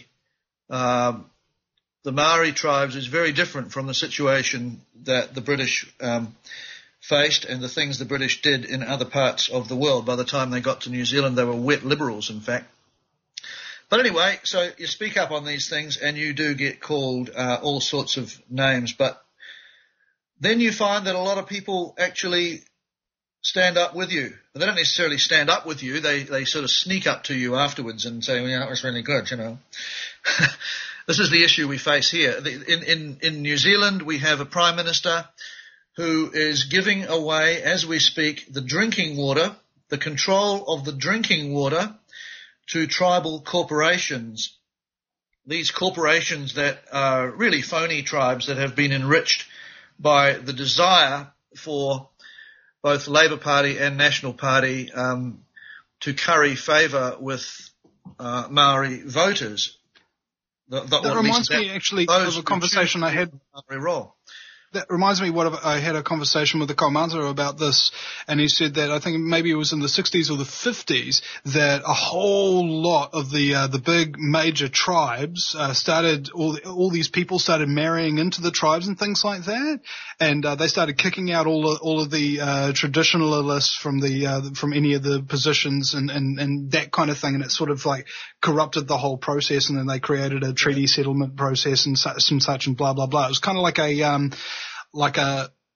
Maori tribes is very different from the situation that the British faced and the things the British did in other parts of the world. By the time they got to New Zealand, they were wet liberals, in fact. But anyway, so you speak up on these things and you do get called all sorts of names. But then you find that a lot of people actually stand up with you. They don't necessarily stand up with you. They sort of sneak up to you afterwards and say, well, yeah, that was really good, you know. This is the issue we face here. In New Zealand, we have a Prime Minister who is giving away, as we speak, the drinking water, the control of the drinking water to tribal corporations. These corporations that are really phony tribes that have been enriched by the desire for both Labour Party and National Party to curry favour with Maori voters. That reminds me actually of a conversation I had. That reminds me I had a conversation with the Kaumata about this, and he said that I think maybe it was in the 60s or the 50s that a whole lot of the big major tribes started, all these people started marrying into the tribes and things like that, and they started kicking out all of the traditionalists from any of the positions and that kind of thing, and it sort of like corrupted the whole process, and then they created a treaty settlement process and such and blah blah blah. It was kind of like a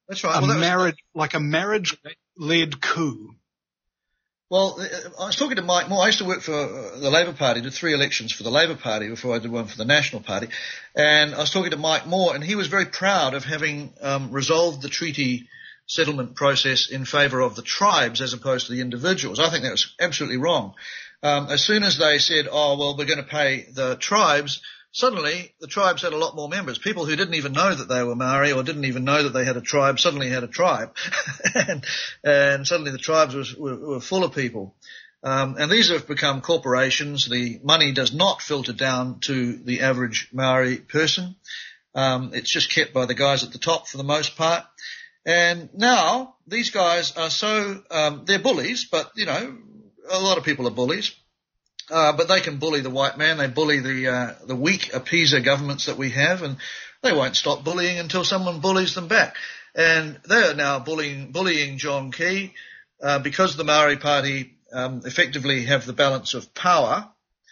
That's right. A marriage-led coup. Well, I was talking to Mike Moore. I used to work for the Labour Party, did 3 elections for the Labour Party before I did one for the National Party. And I was talking to Mike Moore, and he was very proud of having resolved the treaty settlement process in favour of the tribes as opposed to the individuals. I think that was absolutely wrong. As soon as they said, oh, well, we're going to pay the tribes, suddenly the tribes had a lot more members. People who didn't even know that they were Maori or didn't even know that they had a tribe suddenly had a tribe. and suddenly the tribes were full of people. And these have become corporations. The money does not filter down to the average Maori person. It's just kept by the guys at the top for the most part. And now these guys are so, they're bullies, but, you know, a lot of people are bullies. But they can bully the white man. They bully the weak appeaser governments that we have, and they won't stop bullying until someone bullies them back. And they are now bullying John Key because the Maori Party effectively have the balance of power.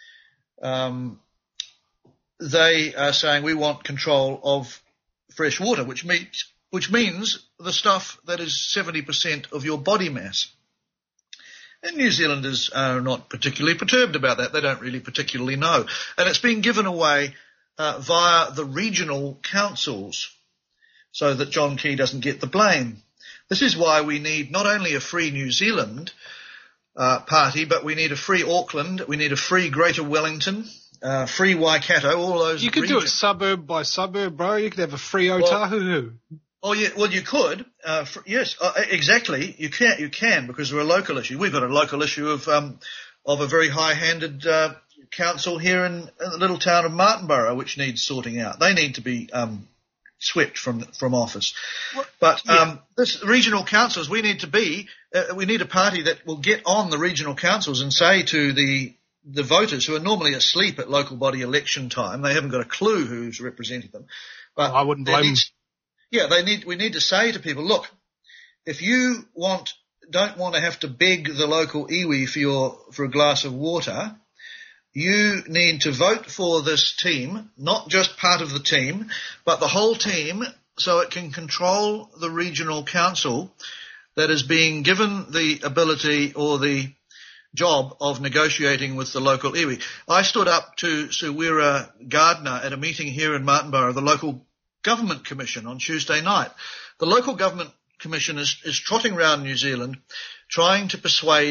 They are saying we want control of fresh water, which means the stuff that is 70% of your body mass. And New Zealanders are not particularly perturbed about that. They don't really particularly know. And it's been given away via the regional councils so that John Key doesn't get the blame. This is why we need not only a free New Zealand party, but we need a free Auckland, we need a free Greater Wellington, free Waikato, all those You could regions. do it suburb by suburb, bro. You could have a free Otahuhu. Oh yeah, well you could. Yes, exactly. You can because we're a local issue. We've got a local issue of a very high-handed council here in the little town of Martinborough, which needs sorting out. They need to be swept from office. But this regional councils, we need a party that will get on the regional councils and say to the voters who are normally asleep at local body election time, they haven't got a clue who's representing them. But I wouldn't blame them. Yeah, we need to say to people, look, if you don't want to have to beg the local iwi for a glass of water, you need to vote for this team, not just part of the team, but the whole team, so it can control the regional council that is being given the ability or the job of negotiating with the local iwi. I stood up to Suwira Gardner at a meeting here in Martinborough, the local Government Commission on Tuesday night. The local Government Commission is trotting around New Zealand trying to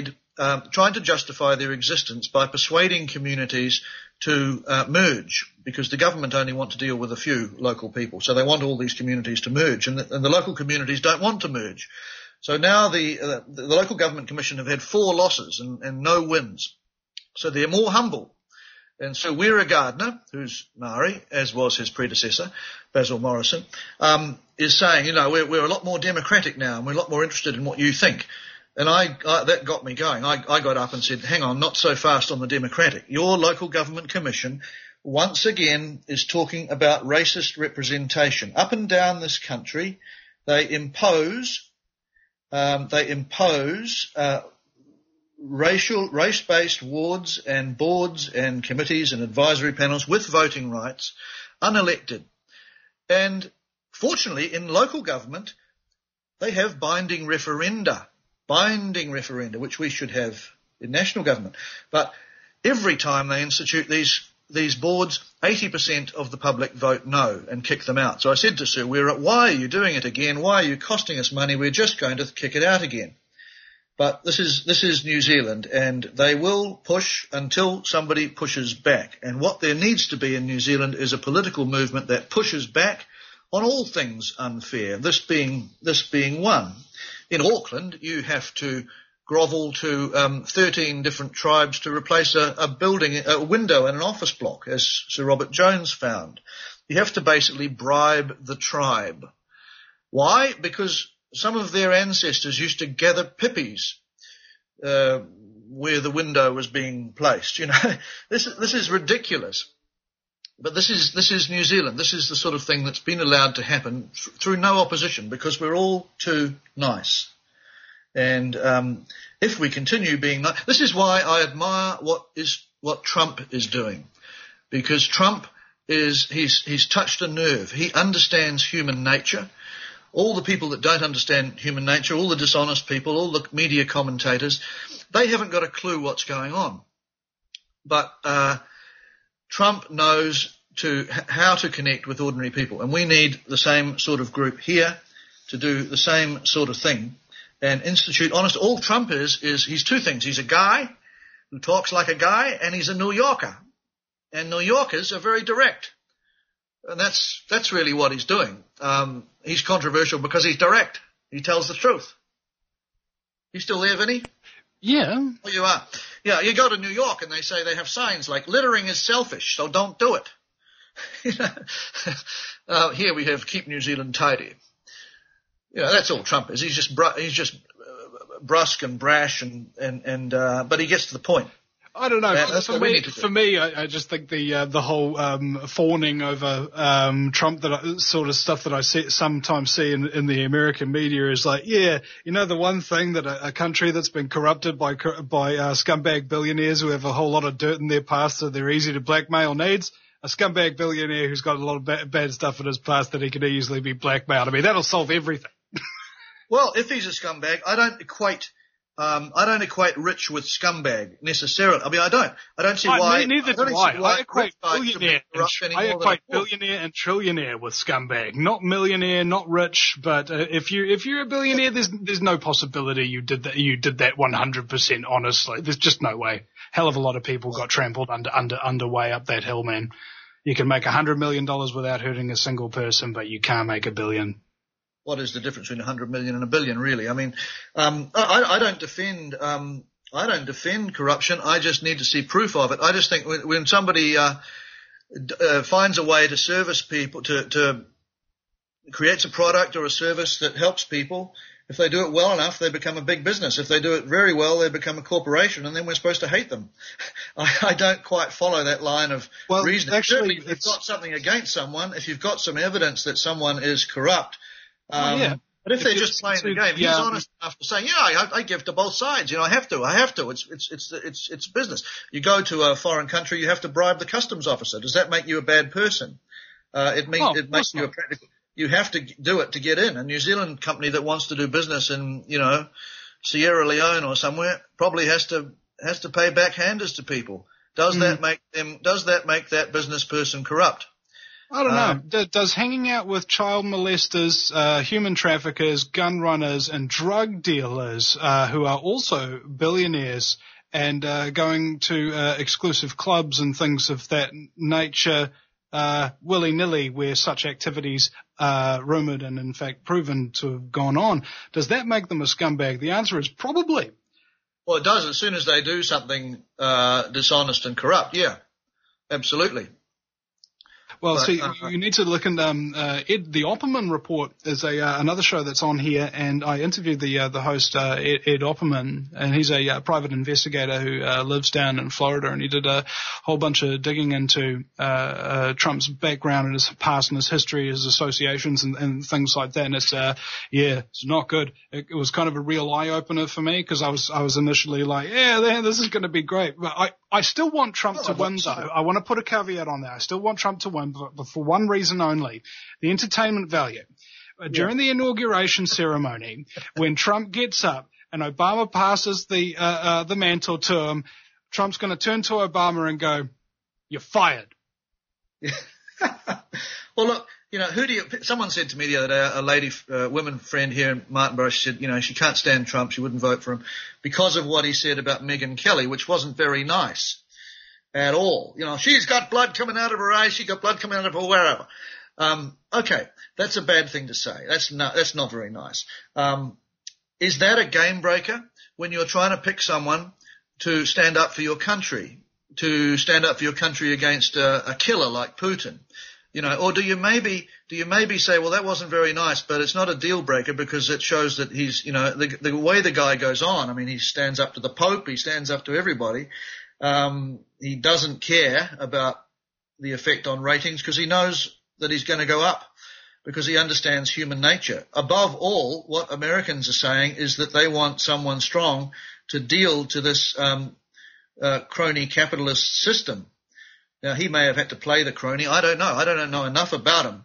justify their existence by persuading communities to merge, because the government only want to deal with a few local people. So they want all these communities to merge, and the local communities don't want to merge. So now the local Government Commission have had 4 losses and no wins. So they're more humble. And so Suwira Gardner, who's Maori, as was his predecessor, Basil Morrison, is saying, you know, we're a lot more democratic now and we're a lot more interested in what you think. And that got me going. I got up and said, hang on, not so fast on the democratic. Your local Government Commission once again is talking about racist representation. Up and down this country, they impose race-based wards and boards and committees and advisory panels with voting rights, unelected. And fortunately, in local government, they have binding referenda, which we should have in national government. But every time they institute these boards, 80% of the public vote no and kick them out. So I said to Suwira, why are you doing it again? Why are you costing us money? We're just going to kick it out again. But this is New Zealand, and they will push until somebody pushes back. And what there needs to be in New Zealand is a political movement that pushes back on all things unfair, this being one. In Auckland, you have to grovel to 13 different tribes to replace a building, a window in an office block, as Sir Robert Jones found. You have to basically bribe the tribe. Why? Because some of their ancestors used to gather pippies where the window was being placed. You know, this is ridiculous. But this is New Zealand. This is the sort of thing that's been allowed to happen through no opposition, because we're all too nice. And if we continue being nice, this is why I admire what Trump is doing, because Trump he's touched a nerve. He understands human nature. all the people that don't understand human nature, all the dishonest people, all the media commentators, they haven't got a clue what's going on. But Trump knows how to connect with ordinary people, and we need the same sort of group here to do the same sort of thing and institute honest. All Trump is he's two things. He's a guy who talks like a guy, and he's a New Yorker. And New Yorkers are very direct. And that's really what he's doing. He's controversial because he's direct. He tells the truth. You still there, Vinny? Yeah. Oh, you are. Yeah, you go to New York and they say they have signs like littering is selfish, so don't do it. Here we have keep New Zealand tidy. That's all Trump is. He's just brusque and brash but he gets to the point. I don't know. For me, I just think the whole fawning over Trump sort of stuff that I sometimes see in the American media is like, the one thing that a country that's been corrupted by scumbag billionaires who have a whole lot of dirt in their past, so they're easy to blackmail, needs a scumbag billionaire who's got a lot of bad stuff in his past that he could easily be blackmailed. I mean, that'll solve everything. Well, if he's a scumbag, I don't equate rich with scumbag necessarily. I mean, I don't see why. Neither do I. I equate billionaire and trillionaire with scumbag. Not millionaire, not rich, but if you're a billionaire, there's no possibility you did that 100% honestly. There's just no way. Hell of a lot of people got trampled underway up that hill, man. You can make $100 million without hurting a single person, but you can't make $1 billion. What is the difference between 100 million and $1 billion, really? I mean, I don't defend corruption. I just need to see proof of it. I just think when somebody finds a way to service people, to creates a product or a service that helps people, if they do it well enough, they become a big business. If they do it very well, they become a corporation, and then we're supposed to hate them. I don't quite follow that line of reasoning. Actually, if you've got something against someone, if you've got some evidence that someone is corrupt, but if they're just playing the game, he's honest enough to say, I give to both sides. I have to. It's business. You go to a foreign country, you have to bribe the customs officer. Does that make you a bad person? It makes you a practical. You have to do it to get in. A New Zealand company that wants to do business in, Sierra Leone or somewhere probably has to pay backhanders to people. Does that make that business person corrupt? I don't know. Does hanging out with child molesters, human traffickers, gun runners, and drug dealers who are also billionaires and going to exclusive clubs and things of that nature willy-nilly where such activities are rumoured and in fact proven to have gone on, does that make them a scumbag? The answer is probably. Well, it does as soon as they do something dishonest and corrupt, yeah, absolutely. Well, you need to look in the Opperman Report is another show that's on here, and I interviewed the host Ed Opperman, and he's a private investigator who lives down in Florida, and he did a whole bunch of digging into Trump's background and his past and his history, his associations, and things like that. And it's not good. It was kind of a real eye opener for me because I was initially like, this is going to be great, but I still want Trump to win, though. I want to put a caveat on that. I still want Trump to win, but for one reason only, the entertainment value. During the inauguration ceremony, when Trump gets up and Obama passes the mantle to him, Trump's going to turn to Obama and go, "You're fired." Well, look, someone said to me the other day, a lady, woman friend here in Martinborough, she said, she can't stand Trump. She wouldn't vote for him because of what he said about Megyn Kelly, which wasn't very nice at all. She's got blood coming out of her eyes. She got blood coming out of her wherever. Okay. That's a bad thing to say. That's not very nice. Is that a game breaker when you're trying to pick someone to stand up for your country, against a killer like Putin? Or do you maybe say, well, that wasn't very nice, but it's not a deal breaker because it shows that he's, the way the guy goes on. I mean, he stands up to the Pope, he stands up to everybody. He doesn't care about the effect on ratings because he knows that he's going to go up because he understands human nature. Above all, what Americans are saying is that they want someone strong to deal to this crony capitalist system. Now, he may have had to play the crony. I don't know. I don't know enough about him.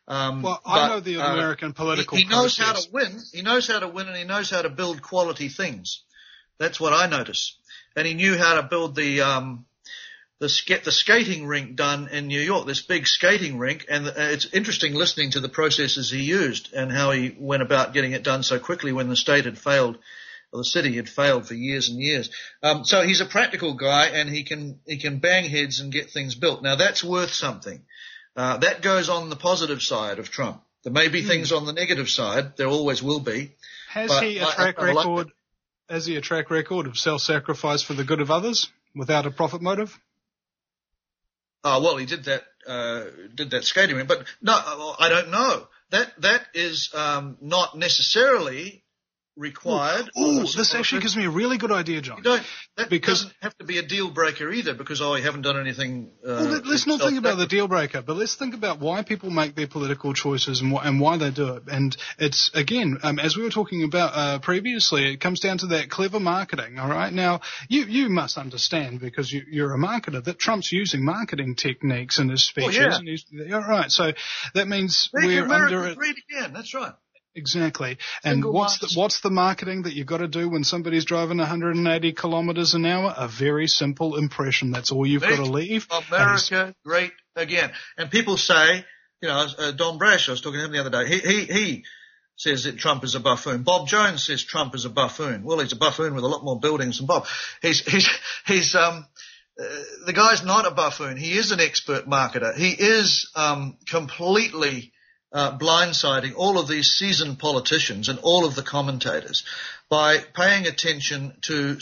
I know the American political he knows process. how to win. He knows how to win, and he knows how to build quality things. That's what I notice. And he knew how to build the skating rink done in New York, this big skating rink. And it's interesting listening to the processes he used and how he went about getting it done so quickly when the state had failed, or the city had failed for years and years. So he's a practical guy, and he can bang heads and get things built. Now that's worth something. That goes on the positive side of Trump. There may be things on the negative side. There always will be. Has he a track record of self-sacrifice for the good of others without a profit motive? Well, he did that skating rink, but no, I don't know. That is not necessarily required. This actually gives me a really good idea, John. That doesn't have to be a deal breaker either, because you haven't done anything. Let's not think about the deal breaker, but let's think about why people make their political choices and why they do it. And it's, again, as we were talking about previously, it comes down to that clever marketing. All right, now you must understand, because you're a marketer, that Trump's using marketing techniques in his speeches. Oh, yeah. All right, so that means we're under it. Read again. That's right. Exactly. And what's the marketing that you've got to do when somebody's driving 180 kilometers an hour? A very simple impression. That's all you've got to leave. America, great again. And people say, Don Brash, I was talking to him the other day, he says that Trump is a buffoon. Bob Jones says Trump is a buffoon. Well, he's a buffoon with a lot more buildings than Bob. The guy's not a buffoon. He is an expert marketer. He is completely blindsiding all of these seasoned politicians and all of the commentators by paying attention to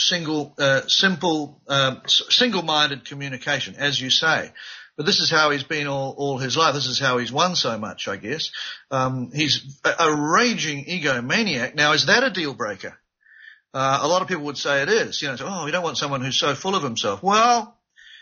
single-minded communication, as you say. But this is how he's been all his life. This is how he's won so much, I guess. He's a raging egomaniac. Now, is that a deal breaker? A lot of people would say it is. We don't want someone who's so full of himself. Well,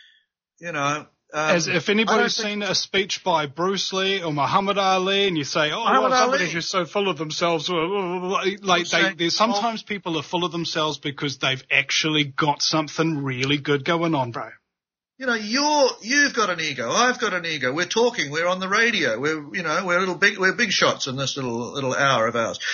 as if anybody's seen a speech by Bruce Lee or Muhammad Ali, and you say, somebody's just so full of themselves. Sometimes people are full of themselves because they've actually got something really good going on, bro. You've got an ego. I've got an ego. We're talking. We're on the radio. We're big shots in this little hour of ours.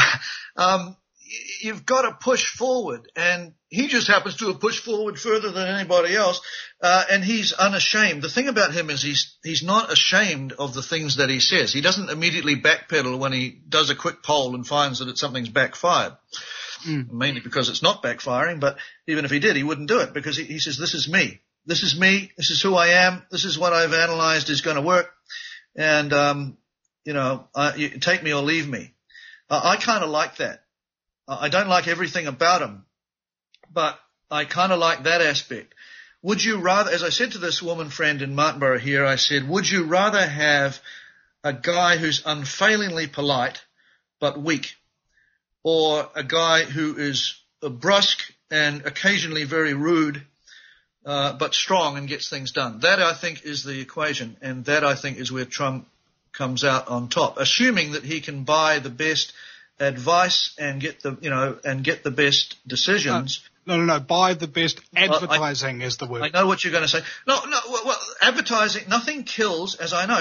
You've got to push forward, and he just happens to have pushed forward further than anybody else, and he's unashamed. The thing about him is he's not ashamed of the things that he says. He doesn't immediately backpedal when he does a quick poll and finds that something's backfired, mainly because it's not backfiring, but even if he did, he wouldn't do it, because he says, this is me. This is me. This is who I am. This is what I've analyzed is going to work, and, you take me or leave me. I kind of like that. I don't like everything about him, but I kind of like that aspect. Would you rather, as I said to this woman friend in Martinborough here, I said, would you rather have a guy who's unfailingly polite but weak, or a guy who is brusque and occasionally very rude but strong and gets things done? That, I think, is the equation, and that, I think, is where Trump comes out on top, assuming that he can buy the best advice and get the best decisions. No. Buy the best advertising is the word. I know what you're going to say. No. Well, advertising, nothing kills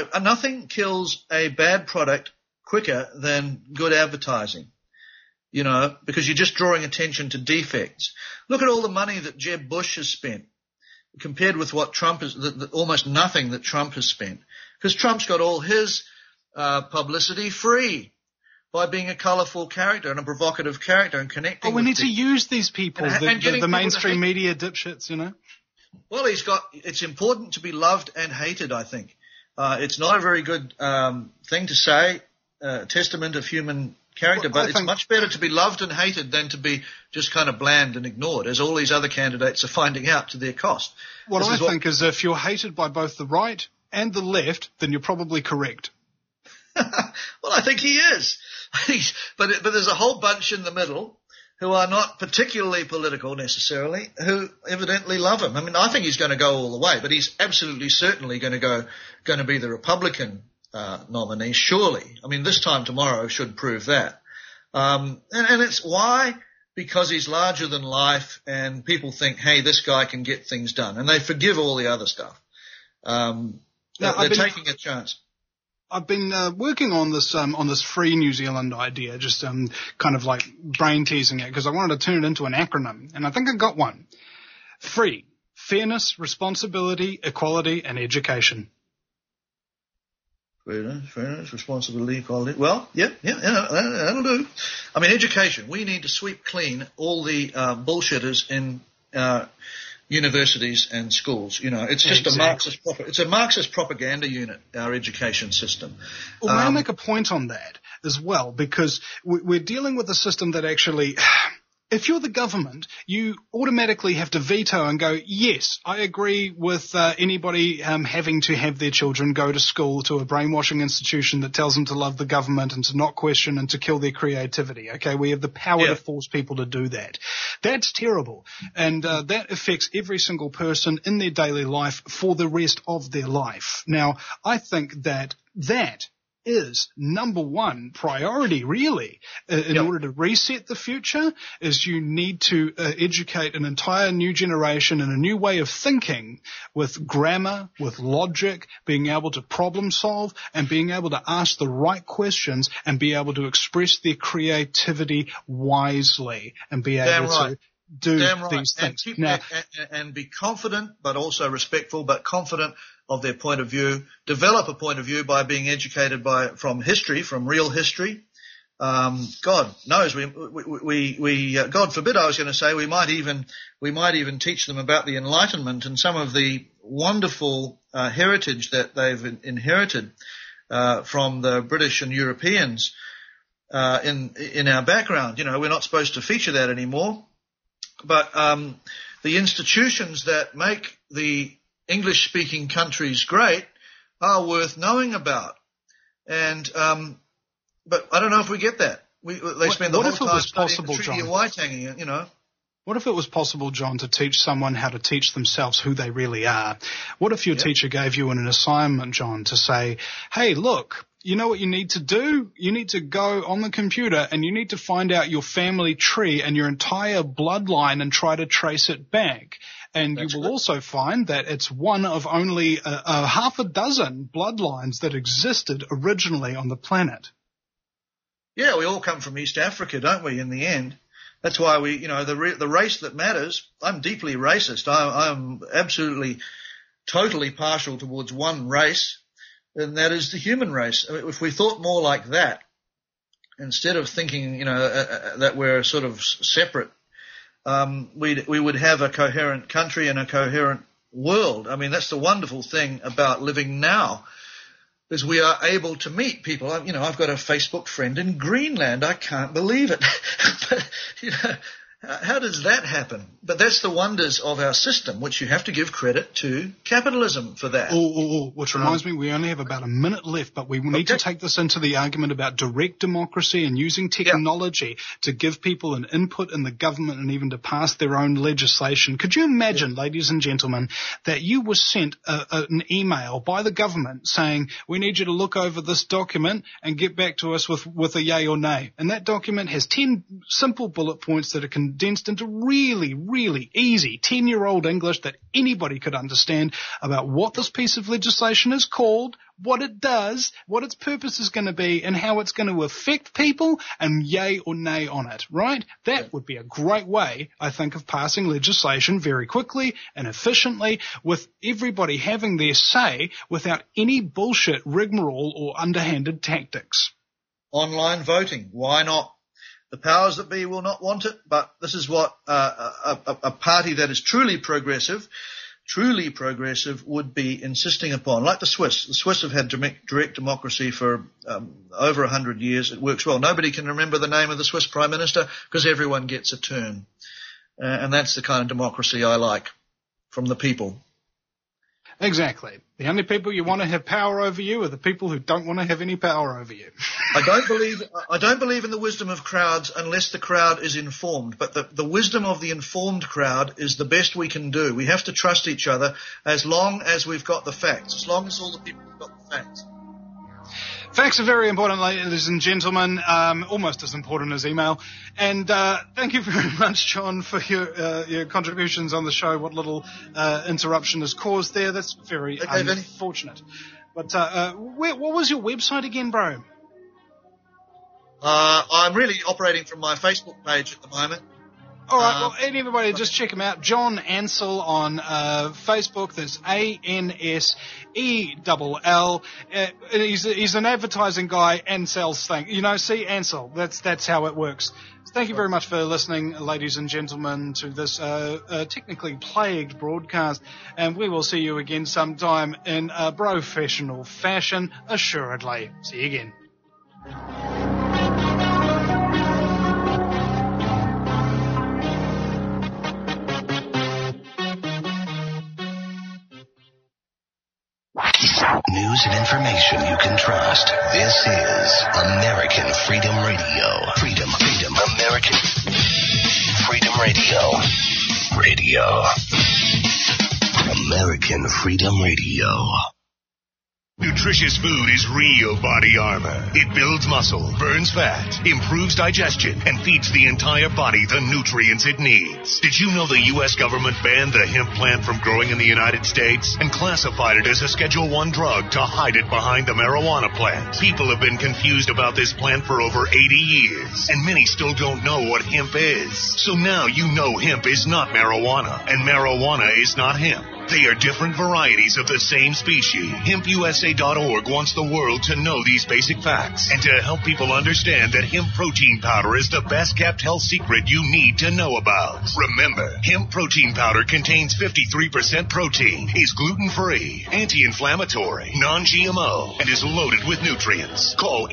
a bad product quicker than good advertising. Because you're just drawing attention to defects. Look at all the money that Jeb Bush has spent compared with what Trump has, almost nothing that Trump has spent. Because Trump's got all his publicity free by being a colourful character and a provocative character and connecting. We need to use these people, the mainstream media dipshits, Well, it's important to be loved and hated, I think. It's not a very good thing to say, testament of human character, but it's much better to be loved and hated than to be just kind of bland and ignored, as all these other candidates are finding out to their cost. What I think is if you're hated by both the right and the left, then you're probably correct. Well, I think he is. But there's a whole bunch in the middle who are not particularly political necessarily, who evidently love him. I mean, I think he's going to go all the way, but he's absolutely certainly going to be the Republican nominee, surely. I mean, this time tomorrow should prove that. And it's why? Because he's larger than life, and people think, hey, this guy can get things done, and they forgive all the other stuff. They're taking a chance. I've been working on this Free New Zealand idea, just kind of like brain teasing it, because I wanted to turn it into an acronym, and I think I got one. Free: fairness, responsibility, equality, and education. Fairness, responsibility, equality. Well, yeah, that'll do. I mean, education. We need to sweep clean all the bullshitters in universities and schools. You know, it's just a Marxist propaganda unit, our education system. Well, may I make a point on that as well? Because we're dealing with a system that actually, if you're the government, you automatically have to veto and go, yes, I agree with anybody having to have their children go to school, to a brainwashing institution that tells them to love the government and to not question and to kill their creativity. Okay, we have the power to force people to do that. That's terrible. And that affects every single person in their daily life for the rest of their life. Now, I think that is number one priority, really, in order to reset the future, is you need to educate an entire new generation in a new way of thinking, with grammar, with logic, being able to problem solve, and being able to ask the right questions and be able to express their creativity wisely and be able to do these things. And be confident, but also respectful, but confident of their point of view. Develop a point of view by being educated from history, from real history. God knows, we God forbid, I was going to say, we might even teach them about the Enlightenment and some of the wonderful heritage that they've inherited from the British and Europeans in our background. You know, we're not supposed to feature that anymore. But the institutions that make the English-speaking countries great are worth knowing about. And but I don't know if we get that. They spend the whole time studying the Treaty of Waitangi, you know. What if it was possible, John, to teach someone how to teach themselves who they really are? What if your teacher gave you an assignment, John, to say, hey, look, you know what you need to do? You need to go on the computer and you need to find out your family tree and your entire bloodline and try to trace it back. And you will also find that it's one of only a half a dozen bloodlines that existed originally on the planet. Yeah, we all come from East Africa, don't we, in the end? That's why the race that matters. I'm deeply racist. I'm absolutely, totally partial towards one race, and that is the human race. I mean, if we thought more like that, instead of thinking, that we're sort of separate, we would have a coherent country and a coherent world. I mean, that's the wonderful thing about living now, is we are able to meet people. I've got a Facebook friend in Greenland. I can't believe it. But, how does that happen? But that's the wonders of our system, which you have to give credit to capitalism for that. Which reminds me, we only have about a minute left, but we need to take this into the argument about direct democracy and using technology to give people an input in the government and even to pass their own legislation. Could you imagine, ladies and gentlemen, that you were sent an email by the government saying, we need you to look over this document and get back to us with a yay or nay. And that document has 10 simple bullet points that are condensed into really, really easy 10-year-old English that anybody could understand about what this piece of legislation is called, what it does, what its purpose is going to be, and how it's going to affect people, and yay or nay on it, right? That would be a great way, I think, of passing legislation very quickly and efficiently, with everybody having their say without any bullshit rigmarole or underhanded tactics. Online voting, why not? The powers that be will not want it, but this is what a party that is truly progressive would be insisting upon. Like the Swiss. The Swiss have had direct democracy for over 100 years. It works well. Nobody can remember the name of the Swiss Prime Minister because everyone gets a turn. And that's the kind of democracy I like, from the people. Exactly. The only people you want to have power over you are the people who don't want to have any power over you. I don't believe in the wisdom of crowds unless the crowd is informed. But the wisdom of the informed crowd is the best we can do. We have to trust each other as long as we've got the facts, as long as all the people have got the facts. Facts are very important, ladies and gentlemen, almost as important as email. And thank you very much, John, for your contributions on the show. What little interruption has caused there. That's very unfortunate. But what was your website again, bro? I'm really operating from my Facebook page at the moment. All right, well, anybody, just check him out. John Ansell on Facebook. There's ANSELL. He's an advertising guy and sells things. You know, see, Ansell. That's how it works. Thank you very much for listening, ladies and gentlemen, to this technically plagued broadcast. And we will see you again sometime in a professional fashion, assuredly. See you again. News and information you can trust. This is American Freedom Radio. Freedom, American Freedom Radio. American Freedom Radio. Nutritious food is real body armor. It builds muscle, burns fat, improves digestion, and feeds the entire body the nutrients it needs. Did you know the U.S. government banned the hemp plant from growing in the United States and classified it as a Schedule I drug to hide it behind the marijuana plant? People have been confused about this plant for over 80 years, and many still don't know what hemp is. So now you know hemp is not marijuana, and marijuana is not hemp. They are different varieties of the same species. HempUSA.org wants the world to know these basic facts and to help people understand that hemp protein powder is the best kept health secret you need to know about. Remember, hemp protein powder contains 53% protein, is gluten-free, anti-inflammatory, non-GMO, and is loaded with nutrients. Call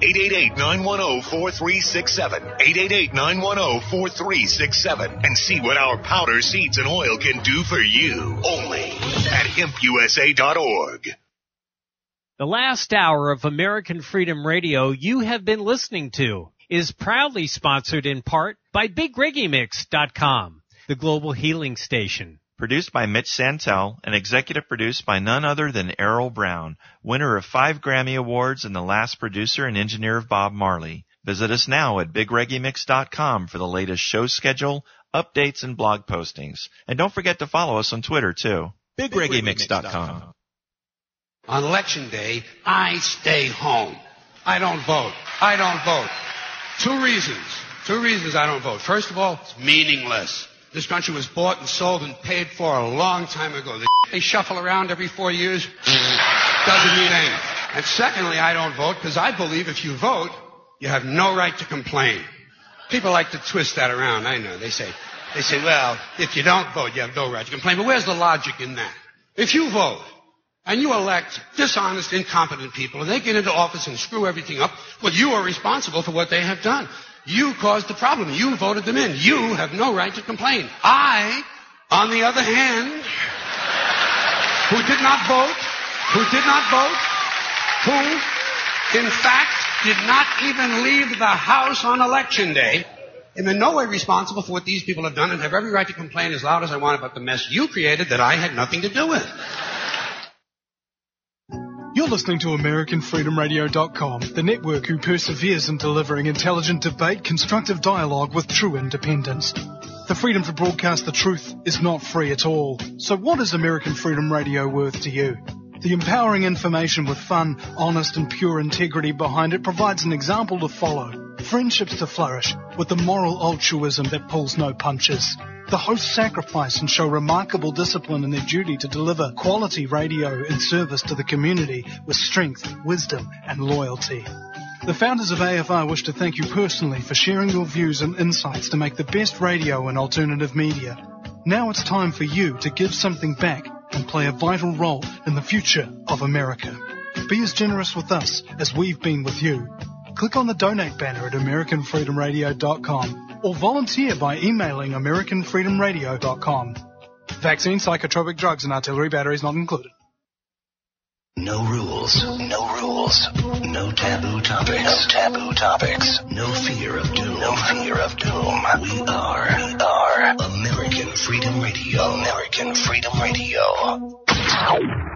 888-910-4367, 888-910-4367, and see what our powder, seeds, and oil can do for you. Only at HempUSA.org. The last hour of American Freedom Radio you have been listening to is proudly sponsored in part by BigReggaeMix.com, the global healing station. Produced by Mitch Santel and executive produced by none other than Errol Brown, winner of 5 Grammy Awards and the last producer and engineer of Bob Marley. Visit us now at BigReggaeMix.com for the latest show schedule, updates, and blog postings. And don't forget to follow us on Twitter, too. BigReggaeMix.com. On Election Day, I stay home. I don't vote. Two reasons I don't vote. First of all, it's meaningless. This country was bought and sold and paid for a long time ago. They shuffle around every 4 years. Doesn't mean anything. And secondly, I don't vote because I believe if you vote, you have no right to complain. People like to twist that around. I know. They say, well, if you don't vote, you have no right to complain. But where's the logic in that? If you vote and you elect dishonest, incompetent people and they get into office and screw everything up, well, you are responsible for what they have done. You caused the problem. You voted them in. You have no right to complain. I, on the other hand, who did not vote, who, in fact, did not even leave the house on Election Day, am in no way responsible for what these people have done and have every right to complain as loud as I want about the mess you created that I had nothing to do with. You're listening to AmericanFreedomRadio.com, the network who perseveres in delivering intelligent debate, constructive dialogue with true independence. The freedom to broadcast the truth is not free at all. So what is American Freedom Radio worth to you? The empowering information with fun, honest and pure integrity behind it provides an example to follow. Friendships to flourish with the moral altruism that pulls no punches. The hosts sacrifice and show remarkable discipline in their duty to deliver quality radio in service to the community with strength, wisdom and loyalty. The founders of AFR wish to thank you personally for sharing your views and insights to make the best radio and alternative media. Now it's time for you to give something back and play a vital role in the future of America. Be as generous with us as we've been with you. Click on the donate banner at AmericanFreedomRadio.com or volunteer by emailing AmericanFreedomRadio.com. Vaccine, psychotropic drugs and artillery batteries not included. No rules. No taboo topics. No fear of doom. We are American Freedom Radio.